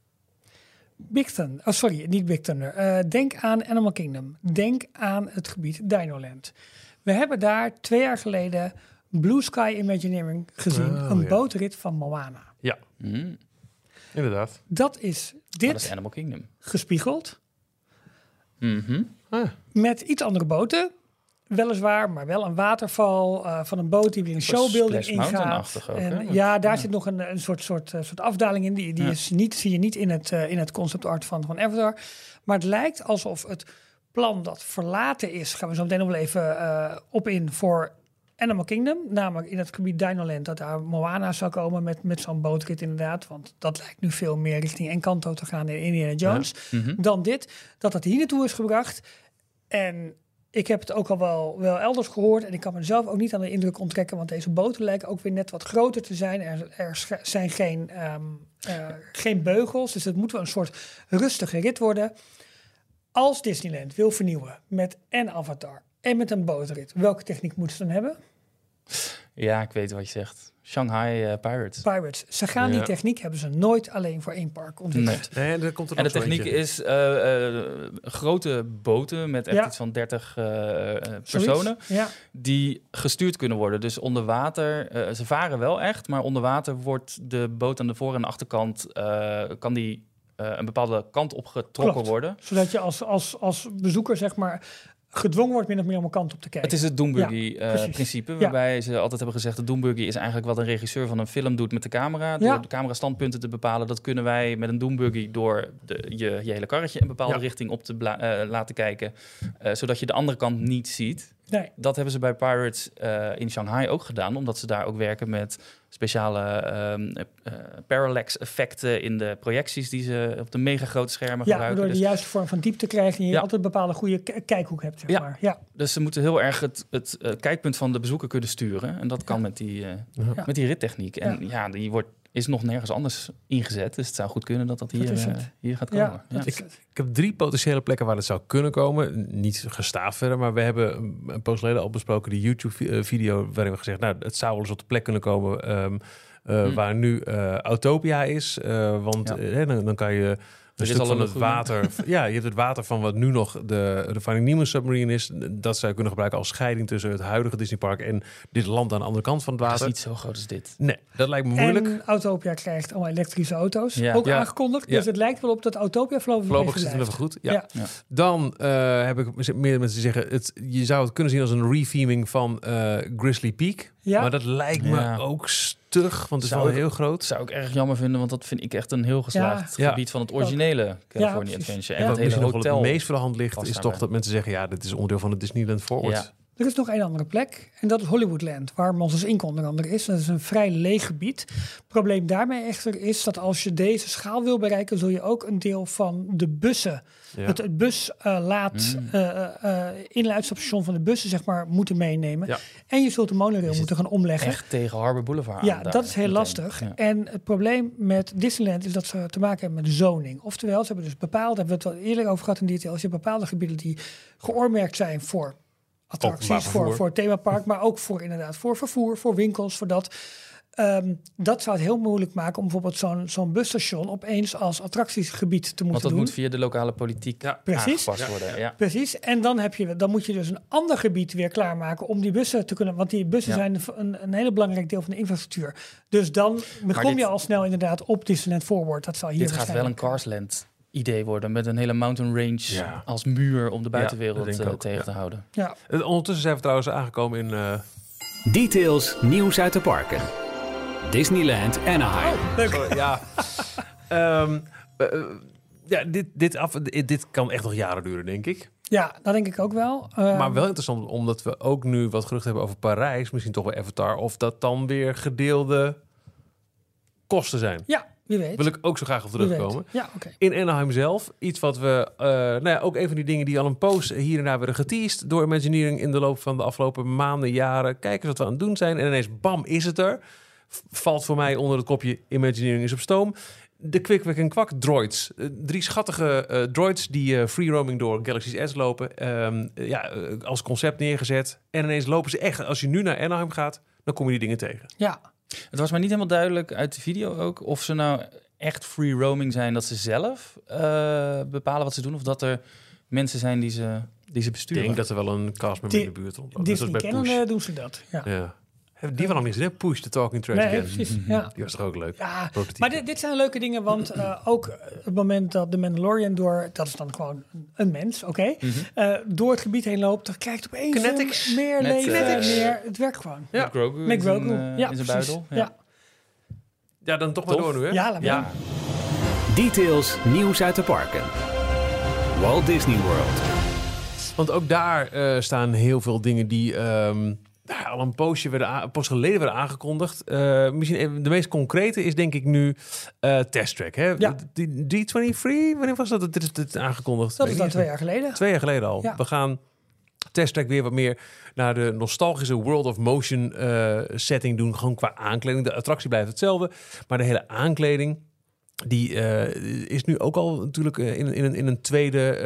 Big Thunder. Oh, sorry, niet Big Thunder. Uh, denk aan Animal Kingdom. Denk aan het gebied Dinoland. We hebben daar twee jaar geleden Blue Sky Imagineering gezien. Oh, een ja. bootrit van Moana. Ja, mm. inderdaad. Dat is dit dat is Animal Kingdom. Gespiegeld. Mm-hmm. Ah. Met iets andere boten. Weliswaar, maar wel een waterval uh, van een boot die weer een showbuilding ingaat. Ook, en, ja, daar ja. zit nog een, een soort, soort, uh, soort afdaling in. Die, die ja. is niet, zie je niet in het, uh, in het concept art van, van Avatar. Maar het lijkt alsof het plan dat verlaten is, gaan we zo meteen nog wel even uh, op in voor Animal Kingdom. Namelijk in het gebied Dinoland, dat daar Moana zou komen met, met zo'n bootrit inderdaad. Want dat lijkt nu veel meer richting Encanto te gaan in Indiana Jones. Ja. Mm-hmm. Dan dit, dat dat hier naartoe is gebracht. En ik heb het ook al wel, wel elders gehoord en ik kan mezelf ook niet aan de indruk onttrekken, want deze boten lijken ook weer net wat groter te zijn. Er, er zijn geen, um, uh, geen beugels, dus het moet wel een soort rustige rit worden. Als Disneyland wil vernieuwen met en Avatar en met een bootrit, welke techniek moeten ze dan hebben? Ja, ik weet wat je zegt. Shanghai uh, Pirates. Pirates. Ze gaan ja. die techniek hebben ze nooit alleen voor één park ontwikkeld. Nee. Nee, er komt er en de techniek eentje. is uh, uh, grote boten met echt ja. iets van dertig uh, personen ja. die gestuurd kunnen worden. Dus onder water, uh, ze varen wel echt, maar onder water wordt de boot aan de voor- en achterkant uh, kan die uh, een bepaalde kant op getrokken Klopt. worden. Zodat je als, als, als bezoeker zeg maar gedwongen wordt min of meer om een kant op te kijken. Het is het Doombuggy-principe, ja, uh, waarbij ja. ze altijd hebben gezegd... de Doombuggy is eigenlijk wat een regisseur van een film doet met de camera. Door ja. de camerastandpunten te bepalen, dat kunnen wij met een Doombuggy... door de, je, je hele karretje een bepaalde ja. richting op te bla- uh, laten kijken... Uh, zodat je de andere kant niet ziet. Nee. Dat hebben ze bij Pirates uh, in Shanghai ook gedaan... omdat ze daar ook werken met speciale um, uh, parallax-effecten... in de projecties die ze op de mega grote schermen ja, gebruiken. Ja, door de dus, juiste vorm van diepte krijgen... en je ja. altijd een bepaalde goede k- kijkhoek hebt, zeg ja. maar. Ja, dus ze moeten heel erg het, het uh, kijkpunt van de bezoeker kunnen sturen. En dat kan ja. met die, uh, ja. met die rittechniek. En ja, ja die wordt... is nog nergens anders ingezet. Dus het zou goed kunnen dat dat hier, uh, hier gaat komen. Ja, ja. Ik, ik heb drie potentiële plekken waar het zou kunnen komen. Niet gestaafd verder, maar we hebben een poos geleden al besproken... die YouTube-video waarin we gezegd... nou, het zou wel eens op de plek kunnen komen... Um, uh, hmm. waar nu uh, Autopia is. Uh, want ja. uh, dan, dan kan je... Een stuk van het water. Ja, je hebt het water van wat nu nog de, de Finding Nemo submarine is. Dat zou je kunnen gebruiken als scheiding tussen het huidige Disneypark en dit land aan de andere kant van het water. Dat is niet zo groot als dit. Nee, dat lijkt me moeilijk. En Autopia krijgt allemaal elektrische auto's. Ja. Ook ja. aangekondigd. Ja. Dus het lijkt wel op dat Autopia voorlopig Voorlopig zit het even goed. Ja. Ja. Ja. Dan uh, heb ik meer mensen die zeggen... Het, je zou het kunnen zien als een retheming van uh, Grizzly Peak. Ja. Maar dat lijkt me ja. ook stug, want het is wel heel groot. Dat zou ik erg jammer vinden, want dat vind ik echt een heel geslaagd ja. gebied van het originele California ja, Adventure. En ja. wat hele hotel hotel het meest voor de hand ligt, is toch dat mensen zeggen... ja, dit is onderdeel van het Disneyland Forward. Ja. Er is nog één andere plek en dat is Hollywoodland, waar Monsters Incorporated onder andere is. Dat is een vrij leeg gebied. Het probleem daarmee echter is dat als je deze schaal wil bereiken, zul je ook een deel van de bussen, ja. het, het bus uh, laat mm. uh, uh, in het uitstapstation van de bussen zeg maar moeten meenemen. Ja. En je zult de monorail moeten gaan omleggen. Echt tegen Harbor Boulevard. Ja, dat is heel meteen. lastig. Ja. En het probleem met Disneyland is dat ze te maken hebben met zoning. Oftewel, ze hebben dus bepaald, hebben we het wel eerlijk over gehad in detail, je hebt bepaalde gebieden die geoormerkt zijn voor attracties, voor, voor themapark, maar ook voor inderdaad voor vervoer, voor winkels, voor dat. Um, dat zou het heel moeilijk maken om bijvoorbeeld zo'n, zo'n busstation opeens als attractiegebied te moeten doen. Want dat doen. moet via de lokale politiek ja, Precies. aangepast worden. Ja. Ja. Precies. En dan, heb je, dan moet je dus een ander gebied weer klaarmaken om die bussen te kunnen... Want die bussen ja. zijn een, een hele belangrijk deel van de infrastructuur. Dus dan kom dit, je al snel inderdaad op Disneyland Forward. Dat zal hier dit gaat wel een Carsland idee worden met een hele mountain range ja. als muur om de buitenwereld ja, uh, tegen ja. te houden. Ja. Ondertussen zijn we trouwens aangekomen in... Uh... Details, nieuws uit de parken. Disneyland Anaheim. Oh, leuk. Sorry, ja. um, uh, ja, dit, dit, af, dit, dit kan echt nog jaren duren, denk ik. Ja, dat denk ik ook wel. Uh, maar wel interessant, omdat we ook nu wat gerucht hebben over Parijs, misschien toch wel Avatar, of dat dan weer gedeelde kosten zijn. Ja, wie weet. Wil ik ook zo graag op terugkomen. Ja, okay. In Anaheim zelf, iets wat we, uh, nou ja, ook een van die dingen die al een poos hier en daar werden geteased door Imagineering in de loop van de afgelopen maanden, jaren. Kijk eens wat we aan het doen zijn. En ineens, bam, is het er. Valt voor mij onder het kopje Imagineering is op stoom. De Kwik, Kwik en Kwak droids. Uh, drie schattige uh, droids die uh, free roaming door Galaxy's Edge lopen. Um, uh, ja, uh, als concept neergezet. En ineens lopen ze echt. Als je nu naar Anaheim gaat, dan kom je die dingen tegen. Ja. Het was maar niet helemaal duidelijk uit de video ook of ze nou echt free roaming zijn, dat ze zelf uh, bepalen wat ze doen, of dat er mensen zijn die ze, die ze besturen. Ik denk dat er wel een castmember in de buurt rondloopt. Disney kennen doen ze dat. Ja. ja. Hebben die wel nog niet gezien? Push the Talking Trash nee, again. Precies, ja. Die was toch ook leuk? Ja, maar dit, dit zijn leuke dingen, want uh, ook het moment dat de Mandalorian door, dat is dan gewoon een mens, oké, okay, mm-hmm. uh, door het gebied heen loopt, dan krijgt opeens Kinetics. meer Met, leven, uh, meer, het werkt gewoon. Ja. Grogu Met Grogu, in zijn, uh, ja, in zijn buidel. Ja. ja. Ja, dan toch maar door nu, hè? Ja, laat ja. maar. Details, nieuws uit de parken. Walt Disney World. Want ook daar uh, staan heel veel dingen die um, nou, al een poosje werden aan, poos geleden werden aangekondigd. Uh, misschien de meest concrete is denk ik nu uh, Test Track. Hè? Ja. D drieëntwintig, wanneer was dat? Dit is, dit is aangekondigd. Dat is dan twee jaar geleden. Twee jaar geleden al. Ja. We gaan Test Track weer wat meer naar de nostalgische World of Motion uh, setting doen. Gewoon qua aankleding. De attractie blijft hetzelfde. Maar de hele aankleding, die uh, is nu ook al natuurlijk uh, in, in, een, in een tweede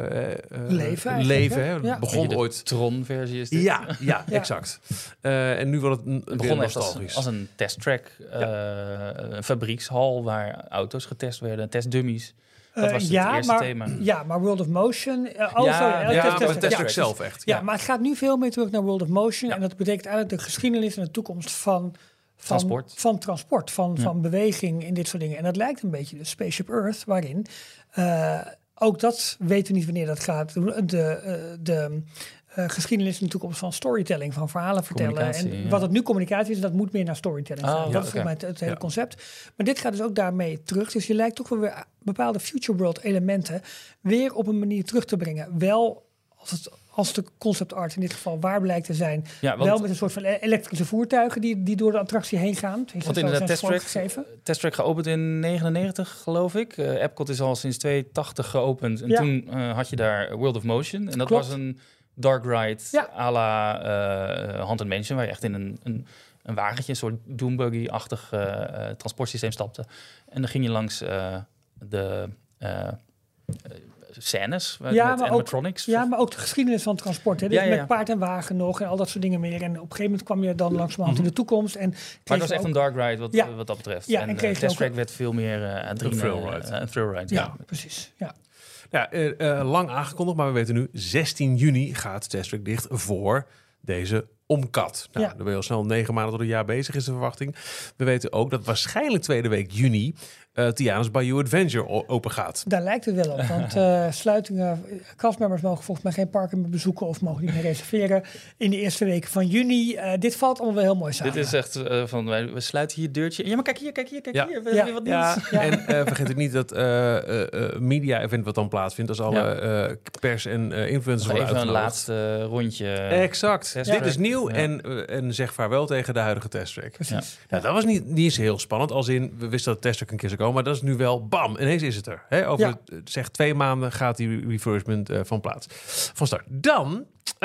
uh, uh, leven. leven hè? Ja. Begon ooit. Tron-versie is dit. Ja, ja, ja. exact. Uh, en nu wordt het, een, het begon echt nostalgisch. als, als een testtrack, uh, ja. een fabriekshal waar auto's getest werden, testdummies. Dat was uh, ja, het eerste maar, thema. Ja, maar World of Motion... Uh, oh, ja, sorry, ja, test, maar test, Test ja. zelf echt. Ja. Ja, maar het gaat nu veel meer terug naar World of Motion. Ja. En dat betekent eigenlijk de geschiedenis en de toekomst van... Van transport, van, transport, van, ja. van beweging in dit soort dingen. En dat lijkt een beetje de Spaceship Earth, waarin... Uh, ook dat weten we niet wanneer dat gaat. De, uh, de uh, geschiedenis en de toekomst van storytelling, van verhalen vertellen. En ja. wat het nu communicatie is, dat moet meer naar storytelling gaan. Oh, dat ja, is volgens okay. mij het, het hele ja. concept. Maar dit gaat dus ook daarmee terug. Dus je lijkt toch wel weer bepaalde future world elementen weer op een manier terug te brengen. Wel als het... als de concept art in dit geval waar blijkt te zijn. Ja, want, wel met een soort van elektrische voertuigen die, die door de attractie heen gaan. Want inderdaad, Test Track, Test Track geopend in negenennegentig, geloof ik. Uh, Epcot is al sinds tweeëntachtig tachtig geopend. En ja. toen uh, had je daar World of Motion. En dat Klopt. was een dark ride ja. à la uh, Haunted Mansion, waar je echt in een, een, een wagentje, een soort doombuggy-achtig uh, uh, transportsysteem stapte. En dan ging je langs uh, de... Uh, uh, scènes ja, met maar animatronics. Ook, ja, maar ook de geschiedenis van transport. Hè? Dus ja, ja, ja. met paard en wagen nog en al dat soort dingen meer. En op een gegeven moment kwam je dan langzamerhand mm-hmm. in de toekomst. En maar het was echt ook... een dark ride wat, ja. wat dat betreft. Ja, en en uh, Test Track werd veel meer uh, een thrill ride. Uh, een thrill ride. Ja, ja. precies. Ja. Ja, uh, uh, lang aangekondigd, maar we weten nu zestien juni gaat Test Track dicht voor deze omkat. Nou, ja. dan ben je al snel negen maanden tot een jaar bezig, is de verwachting. We weten ook dat waarschijnlijk tweede week juni uh, Tiana's Bayou Adventure open gaat. Daar lijkt het wel op, want uh, sluitingen, castmembers mogen volgens mij geen parken meer bezoeken of mogen niet meer reserveren in de eerste weken van juni. Uh, dit valt allemaal wel heel mooi samen. Dit is echt uh, van, wij, we sluiten hier het deurtje. Ja, maar kijk hier, kijk hier, kijk ja. hier. We ja. hebben wat ja. nieuws. Ja. En uh, vergeet ook niet dat uh, uh, uh, media-event wat dan plaatsvindt, als alle ja. uh, pers en uh, influencers worden even een laatste rondje. Exact. Test Dit track. is nieuw ja. en, uh, en zeg vaarwel tegen de huidige Test Track. Precies. Ja. Ja, dat was niet, niet zo heel spannend, als in, we wisten dat Test Track een keer zou komen, maar dat is nu wel bam, ineens is het er. Hè? Over ja. zeg twee maanden gaat die refurbishment uh, van plaats. Van start. Dan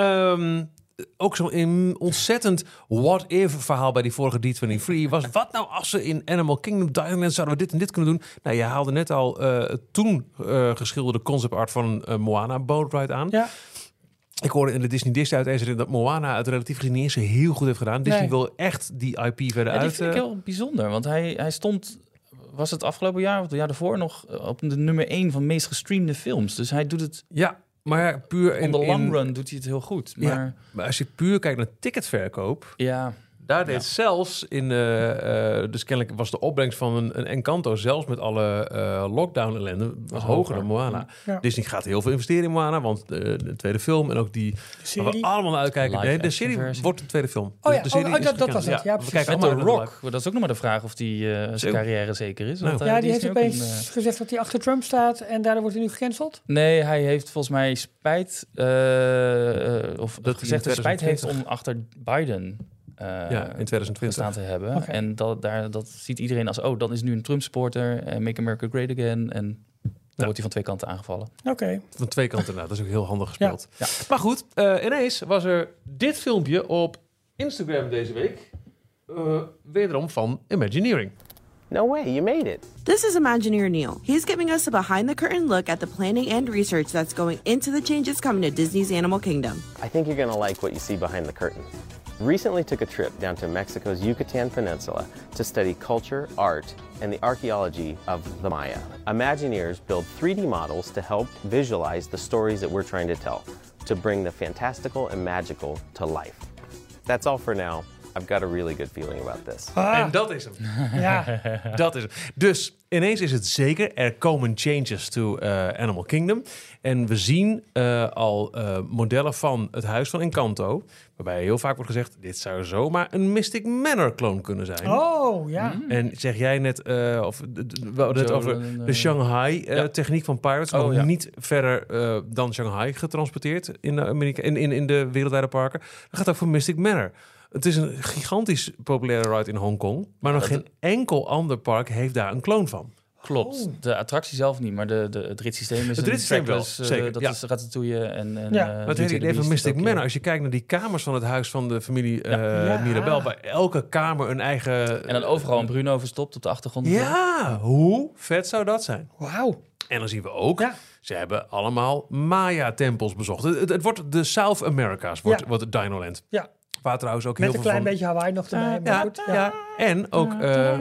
um, ook zo'n ontzettend what-if verhaal bij die vorige D drieëntwintig was. Wat nou als ze in Animal Kingdom Diamond zouden we dit en dit kunnen doen? Nou, je haalde net al uh, toen uh, geschilderde concept art van uh, Moana boat ride aan. Ja. Ik hoorde in de Disney Disney uit eens dat Moana het relatief gezien niet eens zo heel goed heeft gedaan. Disney Nee. wil echt die I P verder Ja, die uit. vind ik heel bijzonder, want hij, hij stond, was het afgelopen jaar of het jaar daarvoor nog op de nummer één van meest gestreamde films. Dus hij doet het, Ja, maar ja, puur in in de long in- run doet hij het heel goed. Maar Ja. Maar als je puur kijkt naar ticketverkoop, ja, daar deed Ja. zelfs in, uh, uh, dus kennelijk was de opbrengst van een, een Encanto, zelfs met alle uh, lockdown ellende, was hoger dan Moana. Ja. Disney gaat heel veel investeren in Moana, want uh, de tweede film en ook die De waar we serie. allemaal naar uitkijken. Live Nee, de action serie versie. wordt de tweede film. Oh ja, de serie oh, oh, is dat- dat gekend. was het. Ja, we precies. kijken met The allemaal naar Rock, dat is ook nog maar de vraag of die, uh, zijn Zo. carrière zeker is. Nou. Want, uh, Ja, die heeft is nu ook opeens een, uh, gezegd dat hij achter Trump staat en daardoor wordt hij nu gecanceld. Nee, hij heeft volgens mij spijt, uh, uh, of Dat gezegd hij dat in spijt heeft tweeduizend twintig om achter Biden uh, Ja, in tweeduizend twintig. gestaan te hebben. Oké. En dat, daar, dat ziet iedereen als, oh, dan is nu een Trump-supporter, uh, Make America Great Again. En dan wordt hij van twee kanten aangevallen. Oké. Van twee kanten inderdaad. Dat is ook heel handig gespeeld. Ja. Maar goed, uh, ineens was er dit filmpje op Instagram deze week. Uh, wederom van Imagineering. No way, you made it. This is Imagineer Neil. He's giving us a behind-the-curtain look at the planning and research that's going into the changes coming to Disney's Animal Kingdom. I think you're gonna like what you see behind the curtain. Recently took a trip down to Mexico's Yucatan Peninsula to study culture, art, and the archaeology of the Maya. Imagineers build three D models to help visualize the stories that we're trying to tell, to bring the fantastical and magical to life. That's all for now. I've got a really good feeling about this. Ah, En dat is hem. ja. Dat is hem. Dus ineens is het zeker, er komen changes to uh, Animal Kingdom. En we zien uh, al uh, modellen van het huis van Encanto, waarbij heel vaak wordt gezegd, dit zou zomaar een Mystic Manor kloon kunnen zijn. Oh, ja. En zeg jij net, uh, of d- d- we hadden het Zo, over uh, de Shanghai-techniek ja. van Pirates, Oh, nog ja. niet verder uh, dan Shanghai getransporteerd in, Amerika, in, in, in de wereldwijde parken. Dat gaat ook voor Mystic Manor. Het is een gigantisch populaire ride in Hongkong, maar nog dat- geen enkel ander park heeft daar een kloon van. Klopt. De attractie zelf niet, maar de, de, het ritssysteem is Het een ritssysteem wel, trackless, uh, zeker, Dat ja. is Ratatouille en, en Ja. uh, Maar het Beauty hele and the idee van Beast Mystic ook, uh, Manor, als je kijkt naar die kamers van het huis van de familie uh, Ja. Mirabel, bij elke kamer een eigen... En dan overal een Bruno verstopt op de achtergrond. Ja, hoe vet zou dat zijn? Wauw. En dan zien we ook, Ja. ze hebben allemaal Maya-tempels bezocht. Het, het, het wordt de South America's, wordt, Ja. wordt het Dinoland. Ja. Waar trouwens ook Met heel een veel klein van... beetje Hawaii nog erbij. maar Ja, goed, ja. ja. En ook uh,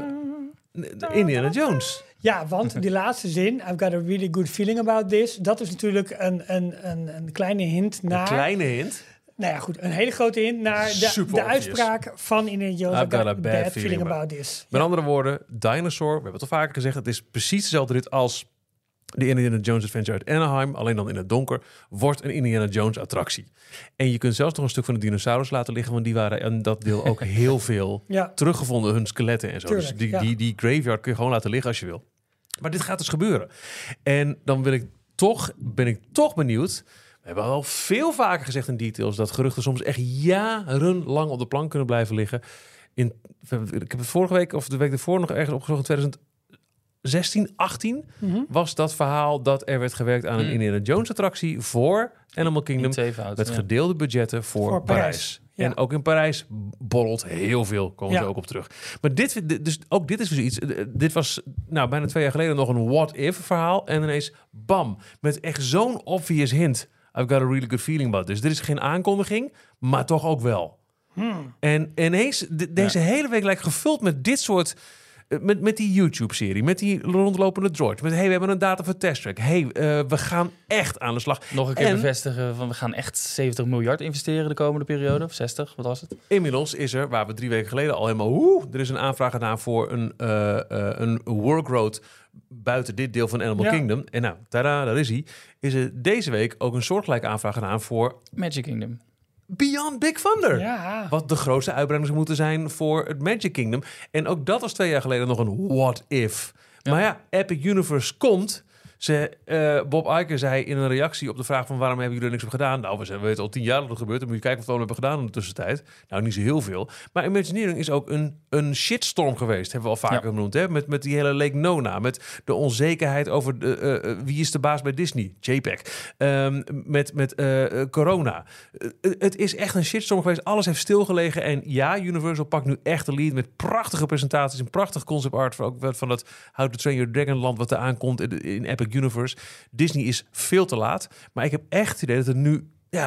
Indiana Jones. Ja, want die laatste zin, I've got a really good feeling about this, dat is natuurlijk een, een, een, een kleine hint naar... Een kleine hint. Nou ja, goed, een hele grote hint naar de, Super de obvious. uitspraak van Indiana Jones. I've got a bad feeling about this. Met Ja. andere woorden, Dinosaur, we hebben het al vaker gezegd, het is precies dezelfde rit als de Indiana Jones Adventure uit Anaheim, alleen dan in het donker, wordt een Indiana Jones attractie. En je kunt zelfs nog een stuk van de dinosaurus laten liggen, want die waren in dat deel ook heel veel Ja. teruggevonden, hun skeletten en zo. Tuurlijk, dus die, ja. die, die graveyard kun je gewoon laten liggen als je wil. Maar dit gaat dus gebeuren. En dan wil ik toch, ben ik toch benieuwd. We hebben al veel vaker gezegd in details dat geruchten soms echt jarenlang op de plank kunnen blijven liggen. In, ik heb het vorige week of de week ervoor nog ergens opgezocht in twintig zestien, achttien Mhm. was dat verhaal dat er werd gewerkt aan een Mm. Indiana Jones attractie voor Animal Kingdom Niet zevenhout, met ja. gedeelde budgetten voor, Voor Parijs. Parijs, ja. En ook in Parijs borrelt heel veel, komen Ja. ze ook op terug. Maar dit, dit- dus ook dit is dus iets. eh, Dit was nou bijna twee jaar geleden nog een what-if verhaal en ineens bam met echt zo'n obvious hint. I've got a really good feeling about this. Dit is geen aankondiging, maar toch ook wel. Hmm. En ineens de- deze hele week lijkt gevuld met dit soort. eh, Met, met die YouTube-serie, met die rondlopende droid. Met hey, we hebben een data voor Test Track. Hey, eh, we gaan echt aan de slag. Nog een keer En- bevestigen van we gaan echt zeventig miljard investeren de komende periode. Of zestig, wat was het? Inmiddels is er, waar we drie weken geleden al helemaal... Oeh, er is een aanvraag gedaan voor een, uh, uh, een workroad buiten dit deel van Animal Ja. Kingdom. En nou, tada, daar is hij. Is er deze week ook een soortgelijke aanvraag gedaan voor Magic Kingdom. Beyond Big Thunder. Ja. Wat de grootste uitbreiding zou moeten zijn voor het Magic Kingdom. En ook dat was twee jaar geleden nog een what if. Ja. Maar ja, Epic Universe komt. Ze, eh, Bob Iger zei in een reactie op de vraag van waarom hebben jullie er niks op gedaan? Nou, we, zijn, we weten al tien jaar dat het gebeurt. Dan moet je kijken of we het al hebben gedaan in de tussentijd. Nou, niet zo heel veel. Maar Imagineering is ook een, een shitstorm geweest. Hebben we al vaker Ja. genoemd. Hè? Met, met die hele Lake Nona. Met de onzekerheid over de, eh, eh, wie is de baas bij Disney? J P E G. Ehm, met met eh, eh, corona. Eh, het is echt een shitstorm geweest. Alles heeft stilgelegen. En ja, Universal pakt nu echt de lead met prachtige presentaties en prachtig concept art van, ook van dat How to Train Your Dragon land wat er aankomt in, in Epic Universe. Disney is veel te laat. Maar ik heb echt het idee dat er nu ja,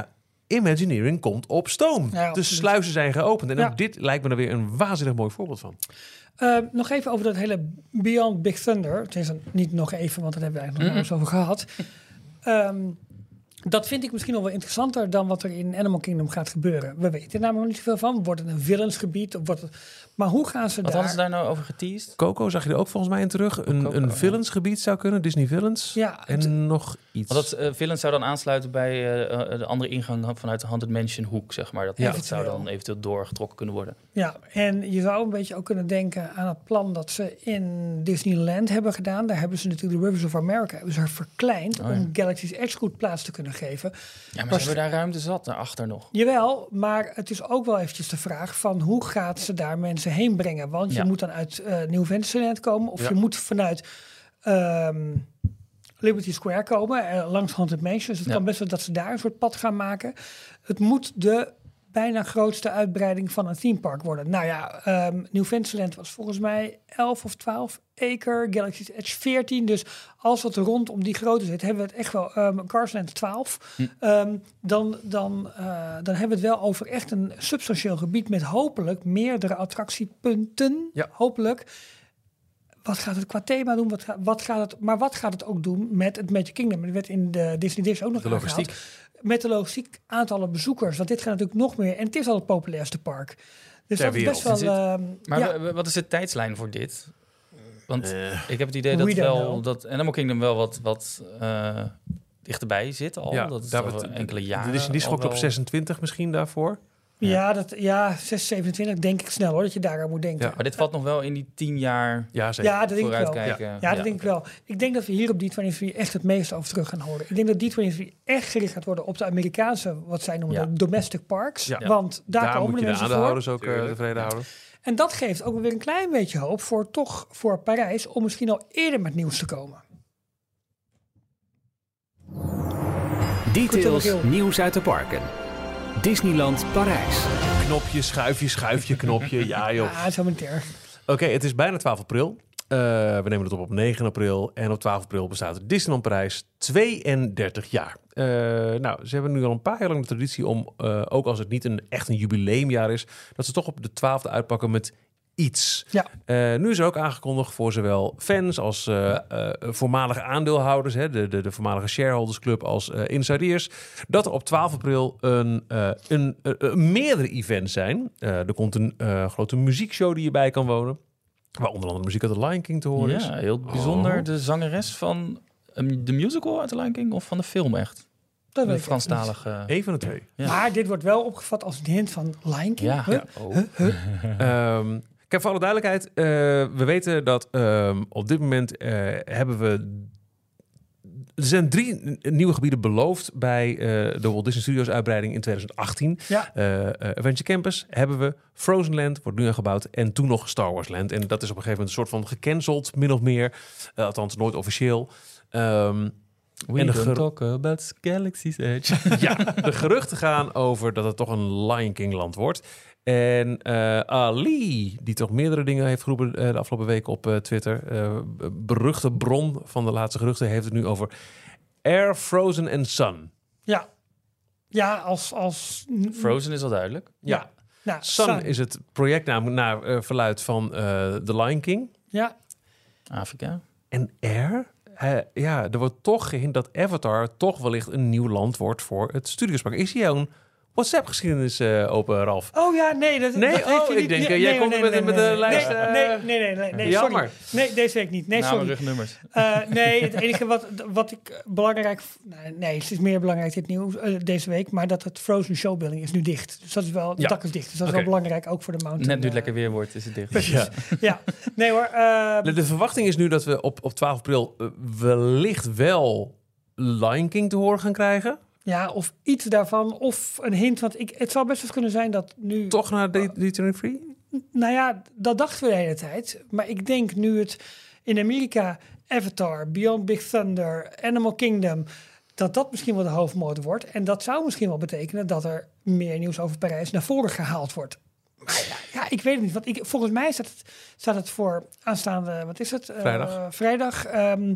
Imagineering komt op stoom. Ja, de sluizen zijn geopend. En ja. ook dit lijkt me er weer een waanzinnig mooi voorbeeld van. Uh, nog even over dat hele Beyond Big Thunder. Het is niet nog even, want dat hebben we eigenlijk nog eens over gehad. Um, dat vind ik misschien nog wel interessanter dan wat er in Animal Kingdom gaat gebeuren. We weten er namelijk nog niet zoveel van. Wordt het een villansgebied? Of wordt het... Maar hoe gaan ze wat daar... Wat hadden ze daar nou over geteased? Coco zag je er ook volgens mij in terug. Een, Coco, een ja. villansgebied zou kunnen. Disney Villains. Ja, en het... nog iets. Want dat uh, villains zou dan aansluiten bij uh, de andere ingang vanuit de Haunted Mansion hoek, zeg maar. Dat, Ja. dat zou dan eventueel doorgetrokken kunnen worden. Ja, en je zou een beetje ook kunnen denken aan het plan dat ze in Disneyland hebben gedaan. Daar hebben ze natuurlijk de Rivers of America hebben ze verkleind Oh, ja. om Galaxy's Edge goed plaats te kunnen geven. Ja, maar Was- ze hebben daar ruimte zat, daarachter nog. Jawel, maar het is ook wel eventjes de vraag van hoe gaat ze daar mensen heen brengen? Want je Ja. moet dan uit uh, Nieuw Fantasyland komen of Ja. je moet vanuit um, Liberty Square komen, uh, langs Haunted Mansion. Dus het Ja. kan best wel dat ze daar een soort pad gaan maken. Het moet de bijna grootste uitbreiding van een themepark worden. Nou ja, um, Nieuw Fantasyland was volgens mij elf of twaalf acre, Galaxy's Edge veertien. Dus als het rondom die grootte zit, hebben we het echt wel, um, Carsland twaalf. Hm. Um, dan, dan, uh, dan hebben we het wel over echt een substantieel gebied met hopelijk meerdere attractiepunten. Ja. Hopelijk. Wat gaat het qua thema doen? Wat, ga, wat gaat het, maar wat gaat het ook doen met het Magic Kingdom? Er werd in de Disney Dish ook nog De logistiek. aangehaald. Met de logistiek, aantallen bezoekers. Want dit gaat natuurlijk nog meer. En het is al het populairste park. Dus Ter dat is best wereld. wel... Uh, Maar ja, w- w- wat is de tijdslijn voor dit? Want Uh, ik heb het idee We dat, don't wel, know. dat Animal Kingdom wel wat, wat uh, dichterbij zit al. ja, dat is daar al wordt- enkele jaren. Dus die al schokt op wel- zesentwintig misschien daarvoor. ja, dat, ja, zes zevenentwintig denk ik snel hoor, dat je daar aan moet denken. Ja. Maar dit valt nog wel in die tien jaar Ja, zeker. Ja, dat denk ik wel. vooruitkijken. Ja, dat denk ik wel. Ik denk dat we hier op D drieëntwintig echt het meeste over terug gaan horen. Ik denk dat D drieëntwintig echt gericht gaat worden op de Amerikaanse, wat zij noemen, Ja. de domestic parks. Ja. Want daar, Daar komen moet de je de mensen voor. aandeelhouders ook uh, Tuurlijk. tevreden houden. En dat geeft ook weer een klein beetje hoop voor toch voor Parijs om misschien al eerder met nieuws te komen. Details, Gil. nieuws uit de parken. Disneyland Parijs. Knopje, schuifje, schuifje, knopje. Ja joh. Ja, dat is helemaal niet erg. Oké, het is bijna twaalf april. Uh, we nemen het op op negen april. En op twaalf april bestaat Disneyland Parijs tweeëndertig jaar. Uh, nou, ze hebben nu al een paar jaar lang de traditie om, uh, ook als het niet een echt een jubileumjaar is, dat ze toch op de twaalfde uitpakken met iets. Ja. Uh, nu is er ook aangekondigd voor zowel fans als uh, uh, voormalige aandeelhouders, hè, de, de, de voormalige shareholders club als uh, insiders, dat er op twaalf april een, uh, een, uh, uh, meerdere events zijn. Uh, er komt een uh, grote muziekshow die je bij kan wonen, waar onder andere muziek uit The Lion King te horen is. Ja, heel bijzonder. Oh. De zangeres van um, de musical uit The Lion King of van de film echt? Dat weet De ik niet. Franstalige... Eén van de twee. Ja. Maar dit wordt wel opgevat als een hint van Lion King. Ja. Huh? Oh. Um, kijk, voor alle duidelijkheid, uh, we weten dat um, op dit moment uh, hebben we... Er zijn drie nieuwe gebieden beloofd bij uh, de Walt Disney Studios uitbreiding in twintig achttien. Ja. Uh, uh, Adventure Campus hebben we, Frozen Land wordt nu aangebouwd en toen nog Star Wars Land. En dat is op een gegeven moment een soort van gecanceld, min of meer. Uh, althans, nooit officieel. Um, We en de don't ger- talk about Galaxy's Edge. ja, de geruchten gaan over dat het toch een Lion King land wordt. En uh, Ali, die toch meerdere dingen heeft geroepen uh, de afgelopen weken op uh, Twitter. Uh, beruchte bron van de laatste geruchten heeft het nu over Air, Frozen en Sun. Ja. Ja, als... als Frozen is al duidelijk. Ja. Nou, Sun Sun. is het projectnaam naar uh, verluid van uh, The Lion King. Ja. Afrika. En Air? Uh, ja, er wordt toch gehint dat Avatar toch wellicht een nieuw land wordt voor het Studiospark. Is hier een WhatsApp-geschiedenis uh, open, Ralf? Oh ja, nee. Dat, Nee, dat oh, heeft je ik niet. denk, Nee, jij nee, komt nee, met- nee, met nee, de nee, lijst, Nee, uh, nee, nee, nee, nee, nee, jammer. sorry. Nee, deze week niet. Nee, Namen, sorry. rugnummers. Uh, nee, het enige wat, wat ik belangrijk... Nee, nee, het is meer belangrijk dit nieuws uh, deze week. Maar dat het Frozen Showbuilding is nu dicht. Dus dat is wel... Het Ja. dak is dicht. Dus dat Oké. is wel belangrijk, ook voor de mountain. Net nu het uh, lekker weer wordt, is het dicht. Precies. Ja. Ja. Nee hoor. Uh, De, de verwachting is nu dat we op, op twaalf april uh, wellicht wel Lion King te horen gaan krijgen. ja, of iets daarvan. Of een hint. Want ik, het zou best wel kunnen zijn dat nu... Toch naar D drieëntwintig? Nou ja, dat dachten we de hele tijd. Maar ik denk nu het in Amerika Avatar, Beyond Big Thunder, Animal Kingdom, dat dat misschien wel de hoofdmoot wordt. En dat zou misschien wel betekenen dat er meer nieuws over Parijs naar voren gehaald wordt. Maar ja, ja ik weet het niet. Want ik, volgens mij staat het, staat het voor aanstaande, wat is het? Uh, Vrijdag. vrijdag um,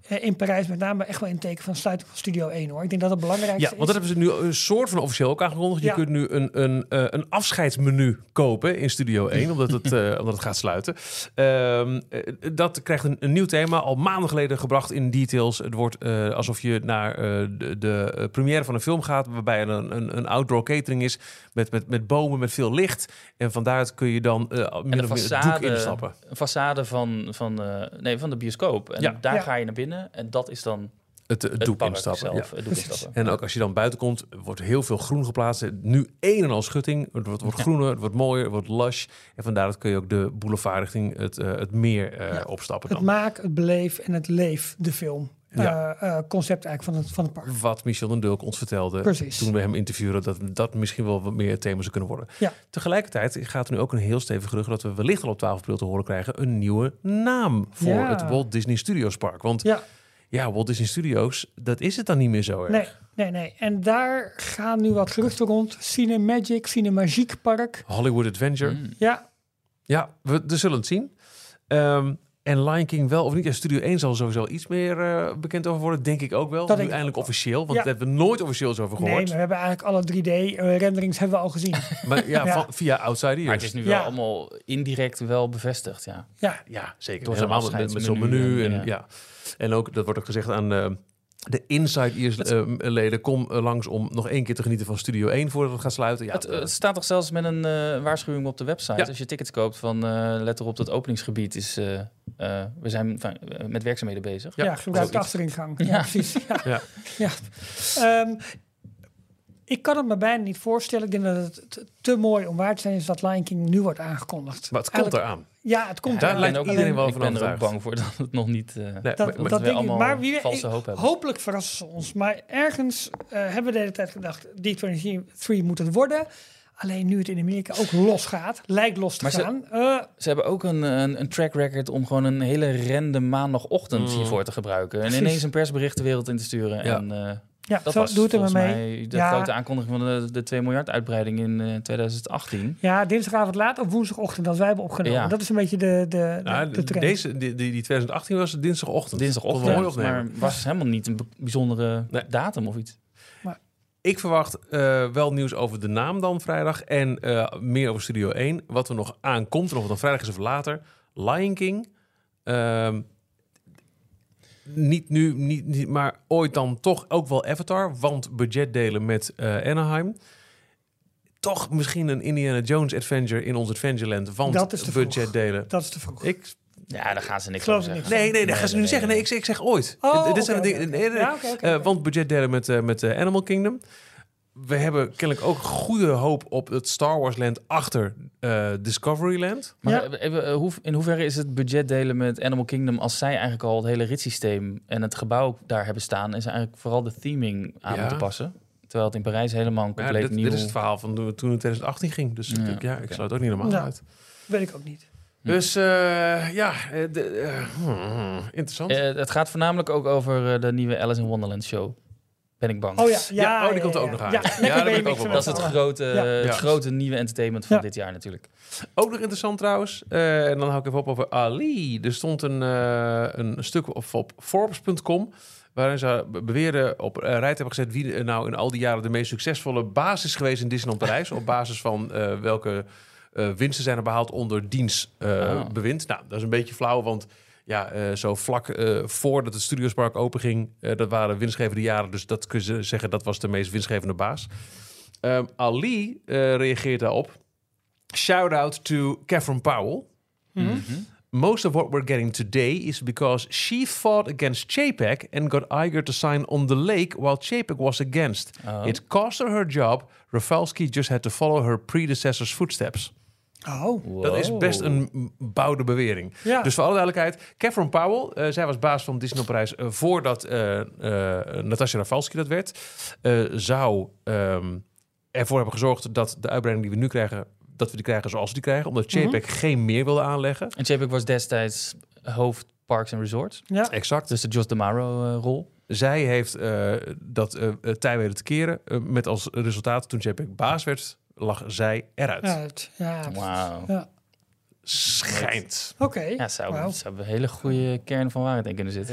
uh, in Parijs met name echt wel in teken van sluiting van Studio één, hoor. Ik denk dat het belangrijkste Ja, is. want dat hebben ze nu een soort van officieel ook aangekondigd. Je Ja. kunt nu een, een, uh, een afscheidsmenu kopen in Studio één, omdat het, uh, omdat het gaat sluiten. Um, uh, dat krijgt een, een nieuw thema, al maanden geleden gebracht in details. Het wordt uh, alsof je naar uh, de, de uh, première van een film gaat, waarbij er een, een, een outdoor catering is met, met, met bomen, met veel licht. En van daaruit kun je dan uh, En min de of meer het doek instappen. façade, façade van, van, uh, nee, van de bioscoop. En Ja. daar Ja. ga je naar binnen en dat is dan Het, het, het doek park instappen. zelf. Ja. Het doek instappen. En ook als je dan buiten komt, wordt heel veel groen geplaatst. Nu een en al schutting. Het wordt, wordt Ja. groener, het wordt mooier, het wordt lush. En vandaar dat kun je ook de boulevard richting het, uh, het meer uh, Ja. opstappen Het dan. maak, het beleef en het leef de film. Ja. Uh, uh, concept eigenlijk van het, van het park. Wat Michel den Dulk ons vertelde Precies. toen we hem interviewden, dat dat misschien wel wat meer het thema zou kunnen worden. Ja. Tegelijkertijd gaat er nu ook een heel stevig gerucht dat we wellicht al op twaalf april te horen krijgen een nieuwe naam voor Ja. het Walt Disney Studios Park. Want Ja, ja, Walt Disney Studios, dat is het dan niet meer zo erg. nee, nee, nee. En daar gaan nu wat geruchten rond. Cinemagic, Cinemagique Park. Hollywood Adventure. Mm. Ja, Ja, we, we zullen het zien. Um, en Lion King wel of niet. Ja, Studio één zal sowieso iets meer uh, bekend over worden. Denk ik ook wel. Dat nu denk ik eindelijk ook wel. officieel. Want Ja. daar hebben we nooit officieel over nee, gehoord. maar we hebben eigenlijk alle drie D-renderings hebben we al gezien. Maar ja, Ja. Van, via Outside Ears. Maar het is nu Ja. wel allemaal indirect wel bevestigd, ja. Ja, Ja, zeker. Door Helemaal zo'n met, met zo'n menu. afscheidsmenu En, en, ja. ja. en ook, dat wordt ook gezegd aan uh, de Inside Ears uh, leden. Kom uh, langs om nog één keer te genieten van Studio één voordat het gaat sluiten. Ja, Het, uh, het staat toch zelfs met een uh, waarschuwing op de website. Ja. Als je tickets koopt van uh, let erop dat het openingsgebied is. Uh, uh, we zijn van, uh, met werkzaamheden bezig. ja, Ja, gebruik de zoiets. achteringang. Ja, Ja. precies. Ja. Ja. Ja. Um, ik kan het me bijna niet voorstellen. Ik denk dat het te, te mooi om waar te zijn is dat Lion King nu wordt aangekondigd. maar het komt Eigenlijk- eraan. Ja, het komt Daar eraan. lijkt ik ben ook, iedereen wel ik van ben er ook overtuigd. bang voor dat het nog niet... Uh, Nee, Dat, maar- dat, maar- dat we denk ik. allemaal Maar wie weet, valse ik- hoop hebben. hopelijk verrassen ze ons. Maar ergens uh, hebben we de hele tijd gedacht, D drieëntwintig moet het worden. Alleen nu het in Amerika ook los gaat, lijkt los te Maar ze- gaan. Uh, Ze hebben ook een, een, een track record om gewoon een hele random maandagochtend Mm. hiervoor te gebruiken. En Precies. ineens een persbericht de wereld in te sturen. Ja. En uh, ja, dat zo was doet het er volgens maar mee. mij de Ja. grote aankondiging van de, de twee miljard uitbreiding in uh, twintig achttien. Ja, dinsdagavond laat op woensdagochtend dat wij hebben opgenomen. Ja. Dat is een beetje de, de, de, Nou, de trend. deze, die, die, die twintig achttien was dinsdagochtend. Dinsdagochtend, Kon mooi opnemen. maar was helemaal niet een be- bijzondere Nee. datum of iets. Ik verwacht uh, wel nieuws over de naam dan vrijdag. En uh, meer over Studio één. Wat er nog aankomt, of het dan vrijdag is of later. Lion King. Um, niet nu, niet, niet, maar ooit dan toch ook wel Avatar. Want budget delen met uh, Anaheim. Toch misschien een Indiana Jones adventure in ons Adventureland. Want Dat is te budget vroeg. deel. Dat is te vroeg. Ik, Ja, daar gaan ze niks Geloof over ik zeggen. niks nee, nee, dat gaan ze nu nee, zeggen. Nee, ik, ik zeg ooit. Oh, Dit zijn oké, de oké, dingen- oké. nee, nee, Ja, oké, oké, uh, oké. Want budget delen met, uh, met uh, Animal Kingdom. We hebben kennelijk ook goede hoop op het Star Wars Land achter uh, Discoveryland. Maar Ja. even, uh, hoe, in hoeverre is het budget delen met Animal Kingdom als zij eigenlijk al het hele ritssysteem en het gebouw daar hebben staan en ze eigenlijk vooral de theming aan Ja. moeten passen? Terwijl het in Parijs helemaal een Ja, compleet dit, nieuw... dit is het verhaal van toen toen het twintig achttien ging. Dus Ja, ik, ja, ik oké. sluit ook niet normaal Ja. uit. Weet ik ook niet. Dus uh, ja, uh, de, uh, hmm, interessant. Uh, het gaat voornamelijk ook over uh, de nieuwe Alice in Wonderland show. Ben ik bang. Oh ja, ja, Ja, oh, die ja, komt er ja, ook nog aan. Ja, Ja, lekker daar ben ben je ik ook mixen wel Dat met is het z'n allen. grote, Ja. het Ja. grote nieuwe entertainment van Ja. dit jaar natuurlijk. Ook nog interessant trouwens. Uh, en dan hou ik even op over Ali. Er stond een, uh, een stuk op, op Forbes punt com... waarin ze be- beweren op uh, rijt hebben gezet... wie uh, nou in al die jaren de meest succesvolle baas is geweest in Disneyland Parijs. Op basis van uh, welke uh, winsten zijn er behaald onder diens uh, Oh. bewind. Nou, dat is een beetje flauw, want ja, uh, zo vlak uh, voordat het Studiospark openging... Uh, dat waren winstgevende jaren, dus dat kun je zeggen... dat was de meest winstgevende baas. Um, Ali uh, reageert daarop. Shout-out to Catherine Powell. Mhm. Most of what we're getting today is because she fought against Chapek and got Iger to sign on the lake while Chapek was against. Oh. It cost her her job. Rafalski just had to follow her predecessor's footsteps. Oh, Dat is Wow. best een m- bouwde bewering. ja. Dus voor alle duidelijkheid, Catherine Powell, uh, zij was baas van Disneyland Parijs uh, voordat uh, uh, Natasha Rafalski dat werd, uh, zou um, ervoor hebben gezorgd dat de uitbreiding die we nu krijgen, dat we die krijgen zoals we die krijgen, omdat Chapek geen meer wilde aanleggen. En Chapek was destijds hoofd Parks and Resorts. ja. Exact. Dus de Jos D'Amaro-rol. Zij heeft uh, dat uh, tij weten te keren. Uh, met als resultaat, toen Chapek baas werd, lag zij eruit. Ja, het- ja. Wauw. Ja. Schijnt. Oké. Ja, zou, Wauw. zou een hele goede kern van waarheid in kunnen zitten. Ja.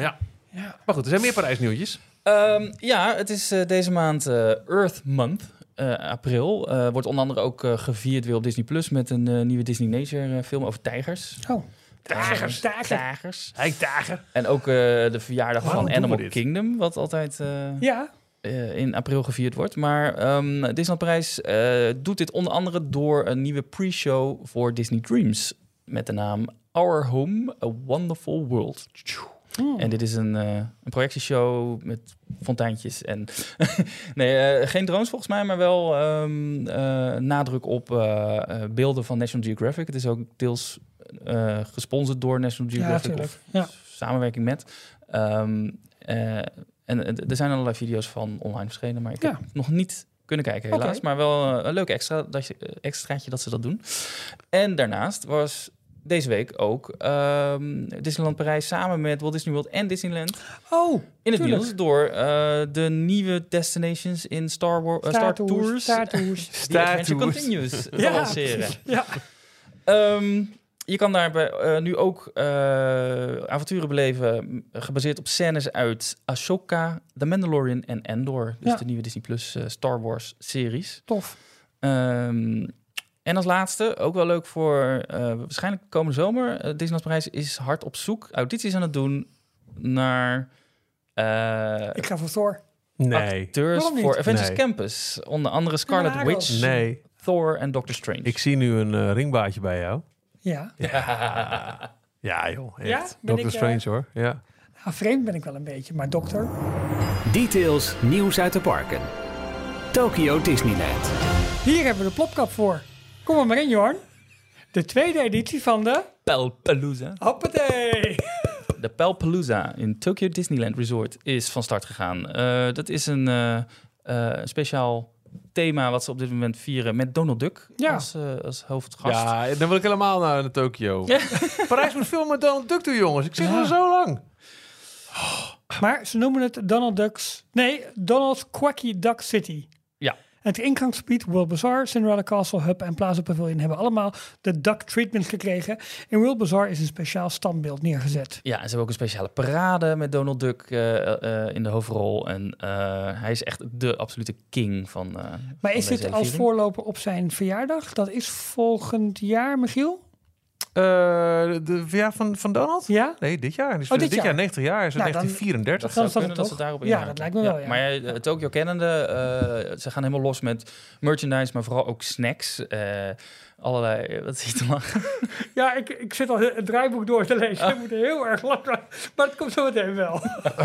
Ja. Maar goed, er zijn meer Parijs-nieuwtjes. Um, ja, het is uh, deze maand uh, Earth Month, uh, april. Uh, wordt onder andere ook uh, gevierd weer op Disney Plus met een uh, nieuwe Disney Nature uh, film over tijgers. Oh, tijgers, tijgers. Tijgers. Hey, dagen. En ook uh, de verjaardag Waarom van doen we Animal dit? Kingdom, wat altijd uh, Ja. uh, in april gevierd wordt. Maar um, Disneyland Parijs uh, doet dit onder andere door een nieuwe pre-show voor Disney Dreams met de naam Our Home, A Wonderful World. Hmm. En dit is een, uh, een projectieshow met fonteintjes en... nee, uh, geen drones volgens mij, maar wel um, uh, nadruk op uh, uh, beelden van National Geographic. Het is ook deels uh, gesponsord door National Geographic Ja, of ja. samenwerking met. Um, uh, en uh, er zijn allerlei video's van online verschenen, maar ik Ja. heb nog niet kunnen kijken helaas. Okay. Maar wel uh, een leuk extra, dat je, uh, extraatje dat ze dat doen. En daarnaast was... deze week ook um, Disneyland Parijs samen met Walt Disney World en Disneyland Oh, in het tuurlijk. nieuws door uh, de nieuwe destinations in Star, War, uh, Star, Star Tours, Tours. Star Tours. die Star Adventure Tours. Continues te Ja. lanceren. Ja. Um, je kan daarbij uh, nu ook uh, avonturen beleven gebaseerd op scènes uit Ahsoka, The Mandalorian en Andor. Dus Ja. de nieuwe Disney Plus uh, Star Wars series. Tof. Um, en als laatste, ook wel leuk voor uh, waarschijnlijk komende zomer. Uh, Disneyland Parijs is hard op zoek, audities aan het doen naar uh, Ik ga voor Thor. Nee. acteurs Waarom niet? voor Avengers Nee. Campus. Onder andere Scarlet Ja, Witch, Nee. Thor en Doctor Strange. Ik zie nu een uh, ringbaadje bij jou. Ja. Ja, joh. Echt. Ja? Ben Doctor ik, uh, Strange, hoor. Ja. Nou, vreemd ben ik wel een beetje, maar dokter. Details, nieuws uit de parken. Tokyo Disneyland. Hier hebben we de plopkap voor. Kom er maar in, Jorn. De tweede editie van de... Palooza. Hoppatee! De Palooza in Tokyo Disneyland Resort is van start gegaan. Uh, dat is een uh, uh, speciaal thema wat ze op dit moment vieren met Donald Duck Ja. als, uh, als hoofdgast. Ja, dan wil ik helemaal naar, naar Tokyo. Ja. Parijs moet veel met Donald Duck doen, jongens. Ik zit Ja. er zo lang. Maar ze noemen het Donald Duck's... Nee, Donald's Quacky Duck City. Ja. Het ingangsgebied, World Bazaar, Cinderella Castle, Hub en Plaza Pavilion hebben allemaal de duck treatment gekregen. In World Bazaar is een speciaal standbeeld neergezet. Ja, en ze hebben ook een speciale parade met Donald Duck uh, uh, in de hoofdrol. En uh, hij is echt de absolute king van uh, Maar van is deze dit als viering. voorloper op zijn verjaardag? Dat is volgend jaar, Michiel? Uh, de verjaardag van, van Donald? Ja? Nee, dit jaar. Dus Oh, dit dit jaar. jaar negentig jaar. Is het Nou, dan- negentien vierendertig. Dat Dan zou is dat kunnen het dat ze toch? daarop Ja, inhaken. dat lijkt me wel, ja. Maar uh, Tokyo kennende, uh, ze gaan helemaal los met merchandise, maar vooral ook snacks. Uh, allerlei, wat zie je te lachen? Ja, ik, ik zit al het draaiboek door te lezen. Ik moet heel erg lachen. Maar het komt zo meteen wel.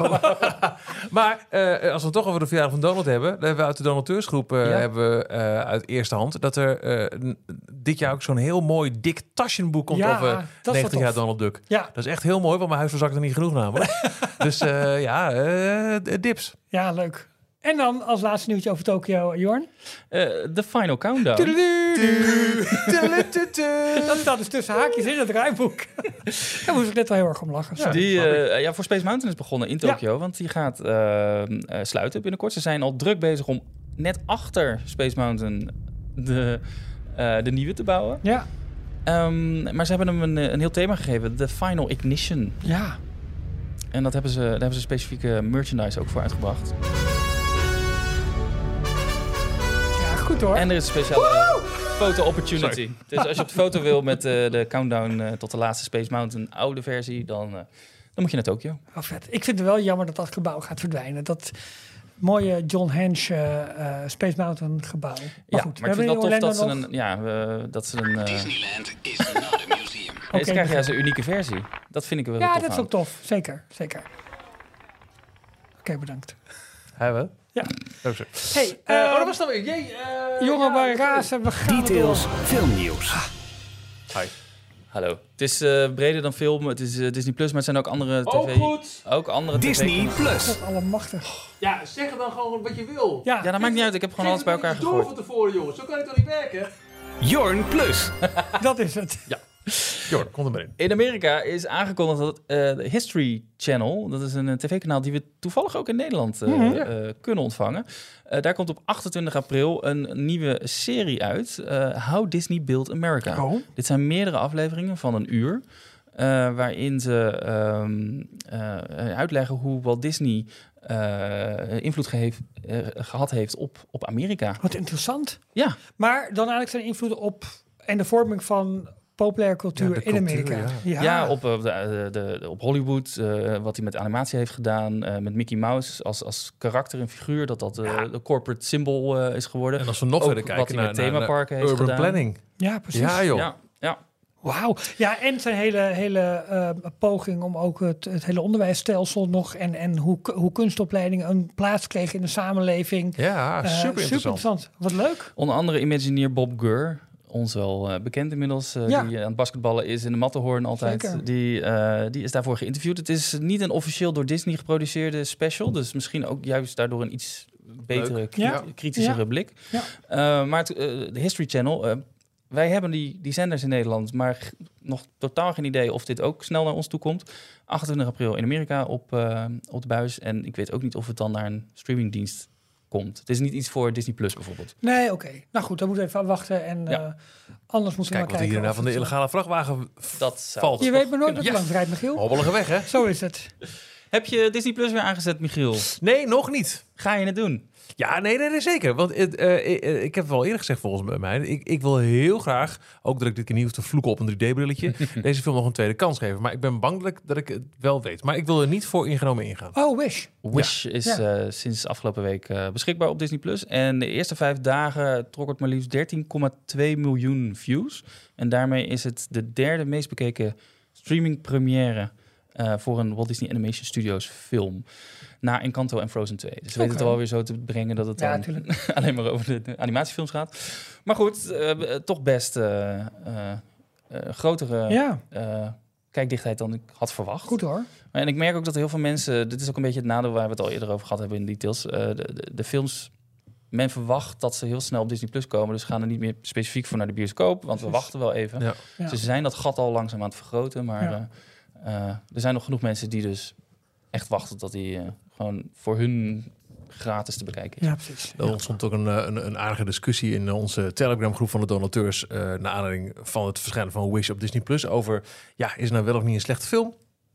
Maar uh, als we het toch over de verjaardag van Donald hebben, dan hebben we uit de Donateursgroep uh, Ja. hebben we, uh, uit eerste hand dat er uh, n- dit jaar ook zo'n heel mooi dik taschenboek komt Ja, over dat is wel negentig jaar tof. Donald Duck. Ja, Dat is echt heel mooi, want mijn huisverzakt er niet genoeg namelijk. Dus uh, ja, uh, dips. ja, leuk. En dan als laatste nieuwtje over Tokyo, Jorn. Uh, The Final Countdown. Dat staat dus tussen haakjes in het draaiboek. Daar moest ik net wel heel erg om lachen. Sorry. Die uh, ja, voor Space Mountain is begonnen in Tokyo, want die gaat uh, uh, sluiten binnenkort. Ze zijn al druk bezig om net achter Space Mountain de, uh, de nieuwe te bouwen. Ja, Um, maar ze hebben hem een, een heel thema gegeven, The Final Ignition. ja. En dat hebben ze, daar hebben ze specifieke merchandise ook voor uitgebracht. Ja, goed hoor. En er is een speciale foto opportunity. Dus als je op de foto wil met uh, de countdown uh, tot de laatste Space Mountain oude versie, dan, uh, dan moet je naar Tokyo. Oh, vet. Ik vind het wel jammer dat dat gebouw gaat verdwijnen. Dat mooie John Hench uh, uh, Space Mountain gebouw. Maar Ja, goed, maar ik we vind het wel hebben tof in dat ze Orlando een... Ja, uh, dat ze een... Uh, Disneyland is not a museum. nee, ze Oké, krijgen juist een unieke versie. Dat vind ik wel nog- heel Ja, tof dat is aan. ook tof. Zeker, zeker. Oké, bedankt. Hij wel? Ja. Oh, zo. Hey, Uh, uh, oh, dat was dan weer. Jee, uh, jongen, ja, bij dat- razen, we gaan Details, door. filmnieuws. Hi. Hallo. Het is uh, breder dan film. Het is uh, Disney Plus, maar het zijn ook andere tv... Ook goed. Ook andere Disney tv Plus. God allemachtig. Ja, zeg het dan gewoon wat je wil. Ja, Ja, dat maakt niet uit. Ik heb gewoon alles bij elkaar gegooid. van tevoren, jongens. Zo kan het toch niet werken? Jorn Plus. dat is het. Jorn, kom er maar in. In Amerika is aangekondigd dat uh, de History Channel, dat is een uh, tv-kanaal die we toevallig ook in Nederland uh, Mhm. uh, kunnen ontvangen. Uh, daar komt op achtentwintig april een nieuwe serie uit, uh, How Disney Built America. Oh. Dit zijn meerdere afleveringen van een uur. waarin ze um, uh, uitleggen hoe Walt Disney uh, invloed geheef, uh, gehad heeft op, op Amerika. Wat interessant. Ja. Maar dan eigenlijk zijn invloed op en de vorming van populaire cultuur ja, in cultuur, Amerika. Ja, ja. ja op, uh, de, de, de, op Hollywood, uh, wat hij met animatie heeft gedaan, uh, met Mickey Mouse als, als karakter en figuur, dat dat uh, ja. de corporate symbol uh, is geworden. En als we nog ook verder kijken wat hij naar, met themaparken heeft urban gedaan. planning. Ja, precies. Ja, joh. Ja, ja. Wauw. Ja, en zijn hele, hele uh, poging om ook het, het hele onderwijsstelsel nog en, en hoe, hoe kunstopleidingen een plaats kregen in de samenleving. Ja, super, uh, super interessant. interessant. Wat leuk. Onder andere Imagineer Bob Gurr, ons wel uh, bekend inmiddels, uh, ja. die aan het basketballen is in de Matterhorn altijd. Die, uh, die is daarvoor geïnterviewd. Het is niet een officieel door Disney geproduceerde special, dus misschien ook juist daardoor een iets betere, kri- ja. kritischere ja. blik. Ja. Uh, maar het, uh, de History Channel, uh, wij hebben die, die zenders in Nederland, maar g- nog totaal geen idee of dit ook snel naar ons toe komt. achtentwintig april in Amerika op, uh, op de buis. En ik weet ook niet of het dan naar een streamingdienst komt. Het is niet iets voor Disney Plus bijvoorbeeld. Nee, oké. Okay. Nou goed, dan moeten we even wachten. En ja. uh, anders moeten we maar kijken. Kijk wat hierna van de illegale vrachtwagen dat valt. Je weet maar nooit dat je langs rijdt, Michiel. Hobbelige weg, hè? Zo is het. Heb je Disney Plus weer aangezet, Michiel? Nee, nog niet. Ga je het doen? Ja, nee, nee, nee zeker. Want het, uh, ik, ik heb het wel eerder gezegd volgens mij. Ik, ik wil heel graag, ook dat ik dit keer niet hoef te vloeken op een drie D-brilletje, deze film nog een tweede kans geven. Maar ik ben bang dat ik, dat ik het wel weet. Maar ik wil er niet voor ingenomen ingaan. Oh, Wish. Wish ja. is ja. Uh, sinds afgelopen week uh, beschikbaar op Disney Plus. En de eerste vijf dagen trok het maar liefst dertien komma twee miljoen views. En daarmee is het de derde meest bekeken streaming première uh, voor een Walt Disney Animation Studios film. Na Encanto en Frozen twee. Dus we okay. weten het er alweer zo te brengen dat het ja, dan alleen maar over de, de animatiefilms gaat. Maar goed, uh, toch best uh, uh, uh, grotere ja. uh, kijkdichtheid dan ik had verwacht. Goed hoor. En ik merk ook dat er heel veel mensen... Dit is ook een beetje het nadeel waar we het al eerder over gehad hebben in details. Uh, de, de, de films... Men verwacht dat ze heel snel op Disney Plus komen. Dus gaan er niet meer specifiek voor naar de bioscoop. Want we wachten wel even. Ja. Ja. Dus ze zijn dat gat al langzaam aan het vergroten. Maar ja. uh, uh, er zijn nog genoeg mensen die dus echt wachten tot die... Uh, gewoon voor hun gratis te bekijken is. Ja, precies. Er ontstond ook een, een, een aardige discussie in onze Telegram-groep van de donateurs... Uh, naar aanleiding van het verschijnen van Wish op Disney Plus... over, ja, is het nou wel of niet een slechte film?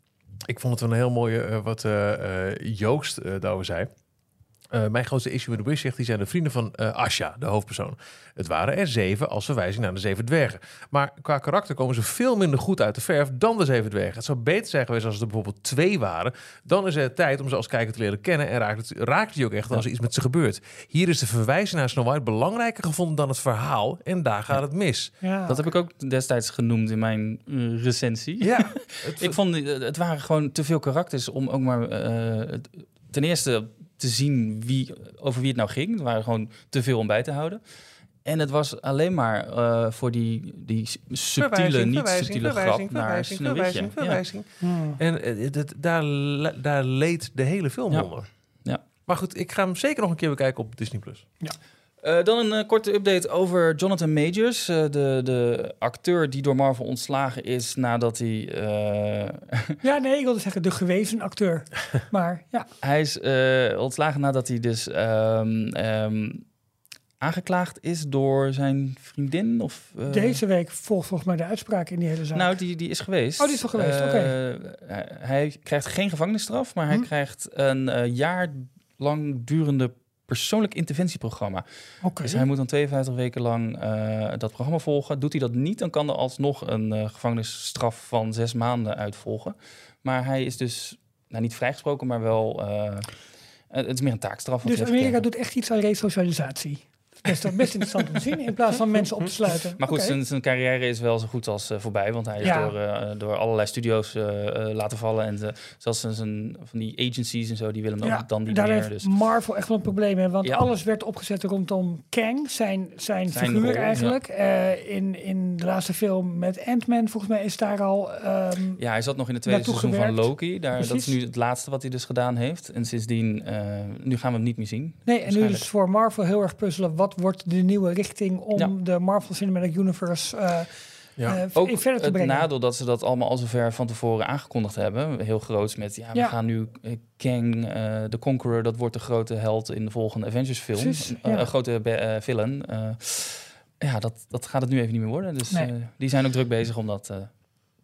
Ik vond het een heel mooie, uh, wat uh, uh, Joost uh, daarover zei. Uh, mijn grootste issue met Wish, zegt, die zijn de vrienden van uh, Asha, de hoofdpersoon. Het waren er zeven als verwijzing naar de zeven dwergen. Maar qua karakter komen ze veel minder goed uit de verf dan de zeven dwergen. Het zou beter zijn geweest als er bijvoorbeeld twee waren. Dan is er tijd om ze als kijker te leren kennen en raakt het, raakt het ook echt als er iets met ze gebeurt. Hier is de verwijzing naar Snow White belangrijker gevonden dan het verhaal en daar gaat het mis. Ja. Dat heb ik ook destijds genoemd in mijn uh, recensie. Ja, het... ik vond het waren gewoon te veel karakters om ook maar uh, ten eerste te zien wie, over wie het nou ging. Er waren gewoon te veel om bij te houden. En het was alleen maar uh, voor die, die subtiele, verwijzing, niet verwijzing, subtiele verwijzing, grap naar Sneeuwwitje. Verwijzing, ja. hmm. En uh, dat, daar, daar leed de hele film ja. onder. Ja. Maar goed, ik ga hem zeker nog een keer bekijken op Disney Plus. Ja. Uh, dan een uh, korte update over Jonathan Majors, uh, de, de acteur die door Marvel ontslagen is nadat hij... Uh... ja, nee, ik wilde zeggen de gewezen acteur. Maar ja. Hij is uh, ontslagen nadat hij dus um, um, aangeklaagd is door zijn vriendin. Of, uh... Deze week volgt volgens mij de uitspraak in die hele zaak. Nou, die, die is geweest. Oh, die is al geweest, uh, oké. Okay. Hij krijgt geen gevangenisstraf, maar hij hm? krijgt een uh, jaar lang durende persoonlijk interventieprogramma. Okay. Dus hij moet dan tweeënvijftig weken lang uh, dat programma volgen. Doet hij dat niet, dan kan er alsnog een uh, gevangenisstraf van zes maanden uitvolgen. Maar hij is dus nou, niet vrijgesproken, maar wel... Uh, het is meer een taakstraf. Dus Amerika doet echt iets aan resocialisatie. Dat is toch best interessant om te zien, in plaats van mensen op te sluiten. Maar goed, okay. zijn, zijn carrière is wel zo goed als uh, voorbij. Want hij is ja. door, uh, door allerlei studio's uh, uh, laten vallen. En de, zelfs zijn, van die agencies en zo, die willen hem ja, dan niet daar meer. Daar heeft dus. Marvel echt wel een probleem mee. Want ja. alles werd opgezet rondom Kang, zijn, zijn, zijn figuur rol, eigenlijk. Ja. Uh, in, in de laatste film met Ant-Man, volgens mij is daar al... Um, ja, hij zat nog in het tweede seizoen gewerkt. van Loki. Daar, dat is nu het laatste wat hij dus gedaan heeft. En sindsdien, uh, nu gaan we hem niet meer zien. Nee, en nu is het voor Marvel heel erg puzzelen. Wat wordt de nieuwe richting om ja. de Marvel Cinematic Universe uh, ja. uh, ook in verder te het brengen. nadeel dat ze dat allemaal al zover van tevoren aangekondigd hebben. Heel groots met, ja, we ja. gaan nu uh, Kang, uh, de Conqueror, dat wordt de grote held in de volgende Avengers film. Precies, uh, ja. Een grote be- uh, villain. Uh, ja, dat, dat gaat het nu even niet meer worden. Dus nee. uh, die zijn ook druk bezig om dat... Uh,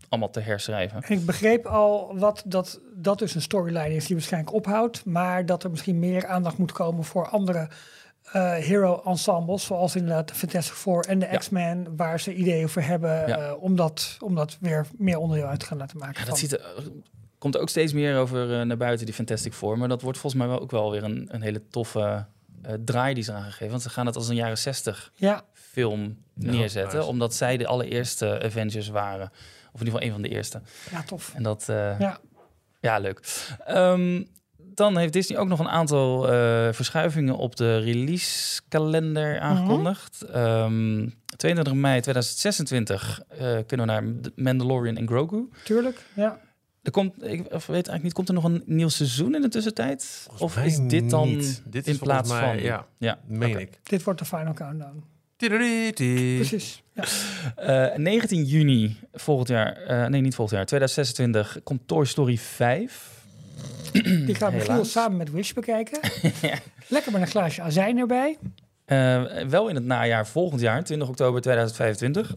allemaal te herschrijven. En ik begreep al wat dat, dat dus een storyline is die waarschijnlijk ophoudt, maar dat er misschien meer aandacht moet komen voor andere uh, hero-ensembles, zoals inderdaad de Fantastic Four en de Ja. X-Men, waar ze ideeën over hebben Ja. uh, om, dat, om dat weer meer onderdeel uit te gaan laten maken. Ja, van. dat ziet er, komt er ook steeds meer over uh, naar buiten, die Fantastic Four. Maar dat wordt volgens mij wel ook wel weer een, een hele toffe uh, draai die ze aan gegeven. Want ze gaan het als een jaren zestig Ja, film neerzetten. nice. Omdat zij de allereerste Avengers waren. Of in ieder geval een van de eerste. ja, tof. En dat, uh, ja. Ja. leuk. Um, dan heeft Disney ook nog een aantal uh, verschuivingen op de release-kalender aangekondigd. Um, tweeëntwintig mei tweeduizend zesentwintig uh, kunnen we naar The Mandalorian en Grogu. Tuurlijk, ja. Er komt, ik weet eigenlijk niet, komt er nog een nieuw seizoen in de tussentijd? Volgens Of mij is dit dan niet. Dit in is plaats volgens mij, van? ja, ja. meen Oké. ik. Dit wordt de final countdown. Tidididi. Precies. Ja. Uh, negentien juni volgend jaar, uh, nee niet volgend jaar, tweeduizend zesentwintig komt Toy Story vijf. Die gaat Michiel Helaas. samen met Wish bekijken. Ja. Lekker met een glaasje azijn erbij. Uh, wel in het najaar volgend jaar, twintig oktober tweeduizend vijfentwintig.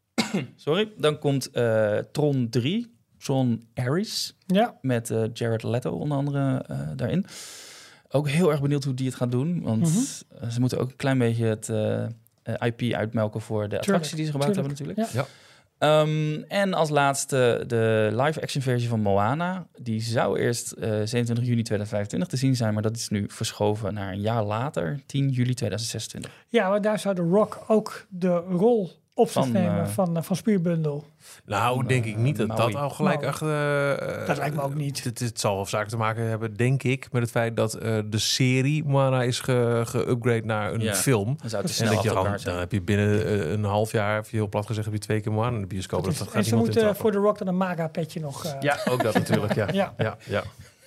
Sorry. Dan komt uh, Tron drie, Tron Ares, Ja, met uh, Jared Leto onder andere uh, daarin. Ook heel erg benieuwd hoe die het gaat doen, want Mhm. uh, ze moeten ook een klein beetje het uh, uh, I P uitmelken voor de attractie die ze gebouwd tuurlijk. hebben natuurlijk. Ja. Ja. Um, en als laatste de live-action versie van Moana. Die zou eerst uh, zevenentwintig juni tweeduizend vijfentwintig te zien zijn, maar dat is nu verschoven naar een jaar later, tien juli tweeduizend zesentwintig. Ja, maar daar zou The Rock ook de rol op zich Van, nemen uh, van, uh, van Spierbundel. Nou, denk ik niet dat Maui. dat al gelijk Maui. achter... uh, Dat lijkt me ook niet. Het, het zal zaken te maken hebben, denk ik, met het feit dat uh, de serie Moana is ge- geüpgrade naar een Ja. film. Dan zou het te En snel dat je achter dan, elkaar dan zijn. heb je binnen uh, een half jaar, heb je heel plat gezegd, heb je twee keer Moana in de bioscoop. Dat Dat, is- dat en gaat ze niemand moeten voor intrappen. The Rock dan een MAGA-petje nog... uh, Ja, ook dat natuurlijk, ja. Ja. ja, ja.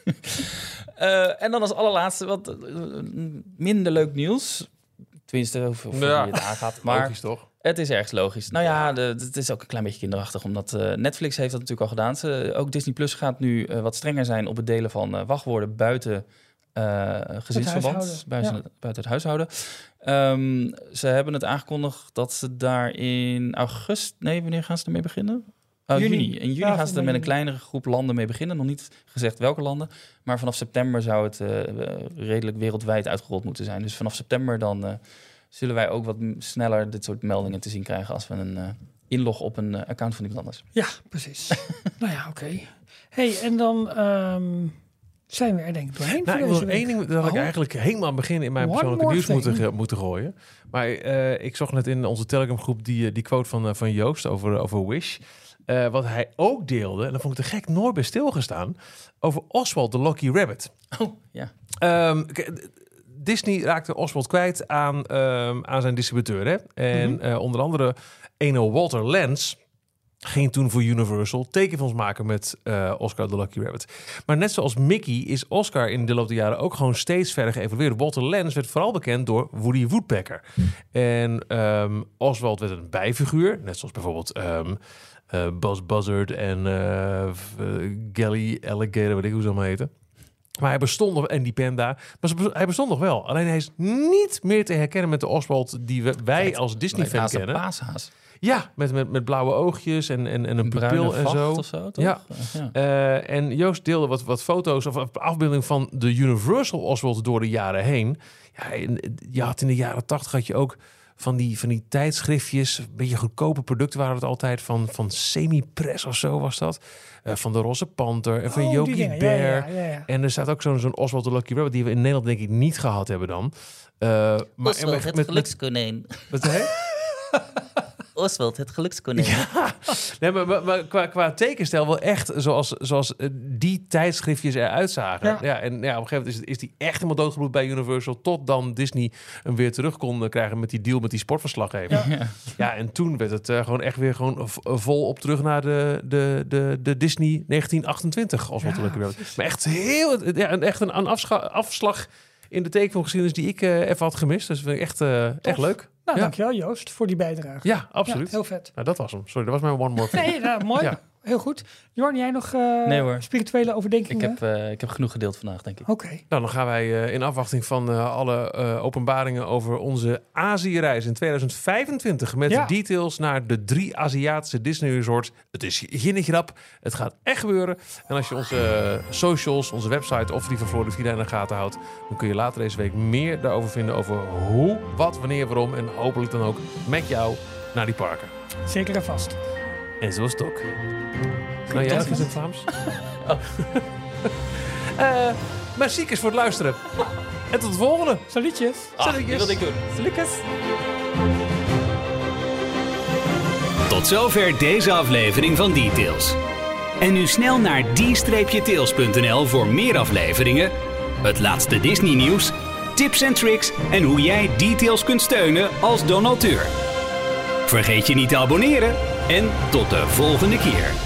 Uh, en dan als allerlaatste wat uh, minder leuk nieuws. Tenminste, of, of Ja. hoe je het aangaat. Maar Logisch toch? het is ergens logisch. Nou ja, de, het is ook een klein beetje kinderachtig. Omdat uh, Netflix heeft dat natuurlijk al gedaan. Ze, ook Disney Plus gaat nu uh, wat strenger zijn op het delen van uh, wachtwoorden buiten uh, gezinsverband. huishouden, Buiten, ja. het, buiten het huishouden. Um, ze hebben het aangekondigd dat ze daar in augustus... Nee, wanneer gaan ze ermee beginnen? Oh, Juni. juni. In juni Ja, gaan ze er volgens mij met een juni. kleinere groep landen mee beginnen. Nog niet gezegd welke landen. Maar vanaf september zou het uh, redelijk wereldwijd uitgerold moeten zijn. Dus vanaf september dan uh, zullen wij ook wat m- sneller dit soort meldingen te zien krijgen als we een uh, inlog op een uh, account van iemand anders. Ja, precies. nou ja, oké. Hey, en dan um, zijn we er denk ik doorheen Nou, ik voor wil deze nog één week. ding dat ik Oh. eigenlijk helemaal aan het begin in mijn One persoonlijke more nieuws moeten, thing. ge- moeten gooien. Maar uh, ik zag net in onze Telegram groep die, uh, die quote van, uh, van Joost over, over Wish. Uh, wat hij ook deelde, en dat vond ik te gek, nooit bij stilgestaan, over Oswald the Lucky Rabbit. Oh, ja. Um, k- Disney raakte Oswald kwijt aan, um, aan zijn distributeur. Hè? En Mhm. uh, onder andere ene Walter Lantz ging toen voor Universal tekenfilms maken met uh, Oscar the Lucky Rabbit. Maar net zoals Mickey is Oscar in de loop der jaren ook gewoon steeds verder geëvolueerd. Walter Lantz werd vooral bekend door Woody Woodpecker. En um, Oswald werd een bijfiguur, net zoals bijvoorbeeld um, uh, Buzz Buzzard en uh, uh, Gally Alligator, weet ik hoe ze allemaal heten. Maar hij bestond nog, en die panda, maar ze- hij bestond nog wel. Alleen hij is niet meer te herkennen met de Oswald die we, wij als Disney-fan Haast een kennen. paashaas. Ja, met, met, met blauwe oogjes en, en, en een Bruine pupil en vacht zo. of zo, toch? Ja. ja. Uh, en Joost deelde wat, wat foto's of afbeelding van de Universal Oswald door de jaren heen. Ja, en je had in de jaren tachtig had je ook van die, van die tijdschriftjes, een beetje goedkope producten waren het altijd, van, van Semi-Press of zo was dat. Uh, van de Roze Panter en van Oh, die Yogi dingen. Bear. Ja, ja, ja, ja. En er staat ook zo'n zo'n Oswald the Lucky Rabbit die we in Nederland denk ik niet gehad hebben dan. Uh, maar Oswald, met- het met- gelukskonijn. Wat zei je? Oswald, het gelukskonijn. Ja, nee, maar, maar, maar qua, qua tekenstijl wel echt zoals, zoals uh, die tijdschriftjes eruit zagen. Ja. Ja. en ja, op een gegeven moment is, het, is die echt helemaal doodgebloed bij Universal, tot dan Disney hem weer terug kon uh, krijgen met die deal met die sportverslaggever. Ja, Ja. ja en toen werd het uh, gewoon echt weer gewoon v- vol op terug naar de, de, de, de Disney negentien achtentwintig. Als wat Ja, ja, maar echt heel, ja, een- echt een, een afscha- afslag in de tekenfilmgeschiedenis die ik uh, even had gemist. Dus vind ik echt, uh, echt leuk. Nou, Ja. dankjewel Joost voor die bijdrage. Ja, absoluut. Ja, heel vet. Nou, dat was hem. Sorry, dat was mijn one more thing. Nee, nou, mooi. Ja. heel goed. Jorn, jij nog uh, nee, hoor. spirituele overdenkingen? Ik heb, uh, ik heb genoeg gedeeld vandaag, denk ik. Oké. Okay. Nou, dan gaan wij uh, in afwachting van uh, alle uh, openbaringen over onze Azië-reis in tweeduizend vijfentwintig... met ja. details naar de drie Aziatische Disney-resorts. Het is geen grap. Het gaat echt gebeuren. En als je onze uh, socials, onze website of die van Floor de Villa in de gaten houdt... dan kun je later deze week meer daarover vinden over hoe, wat, wanneer, waarom... en hopelijk dan ook met jou naar die parken. Zeker en vast. En zo is het ook. Nou, jij even in het Vlaams. Oh. uh, merci is voor het luisteren. En tot de volgende. Salutjes. Ah, Salutjes. Dat wilde ik doen. Salutjes. Tot zover deze aflevering van Details. En nu snel naar d tails punt n l voor meer afleveringen, het laatste Disney nieuws, tips en tricks en hoe jij Details kunt steunen als donateur. Vergeet je niet te abonneren en tot de volgende keer.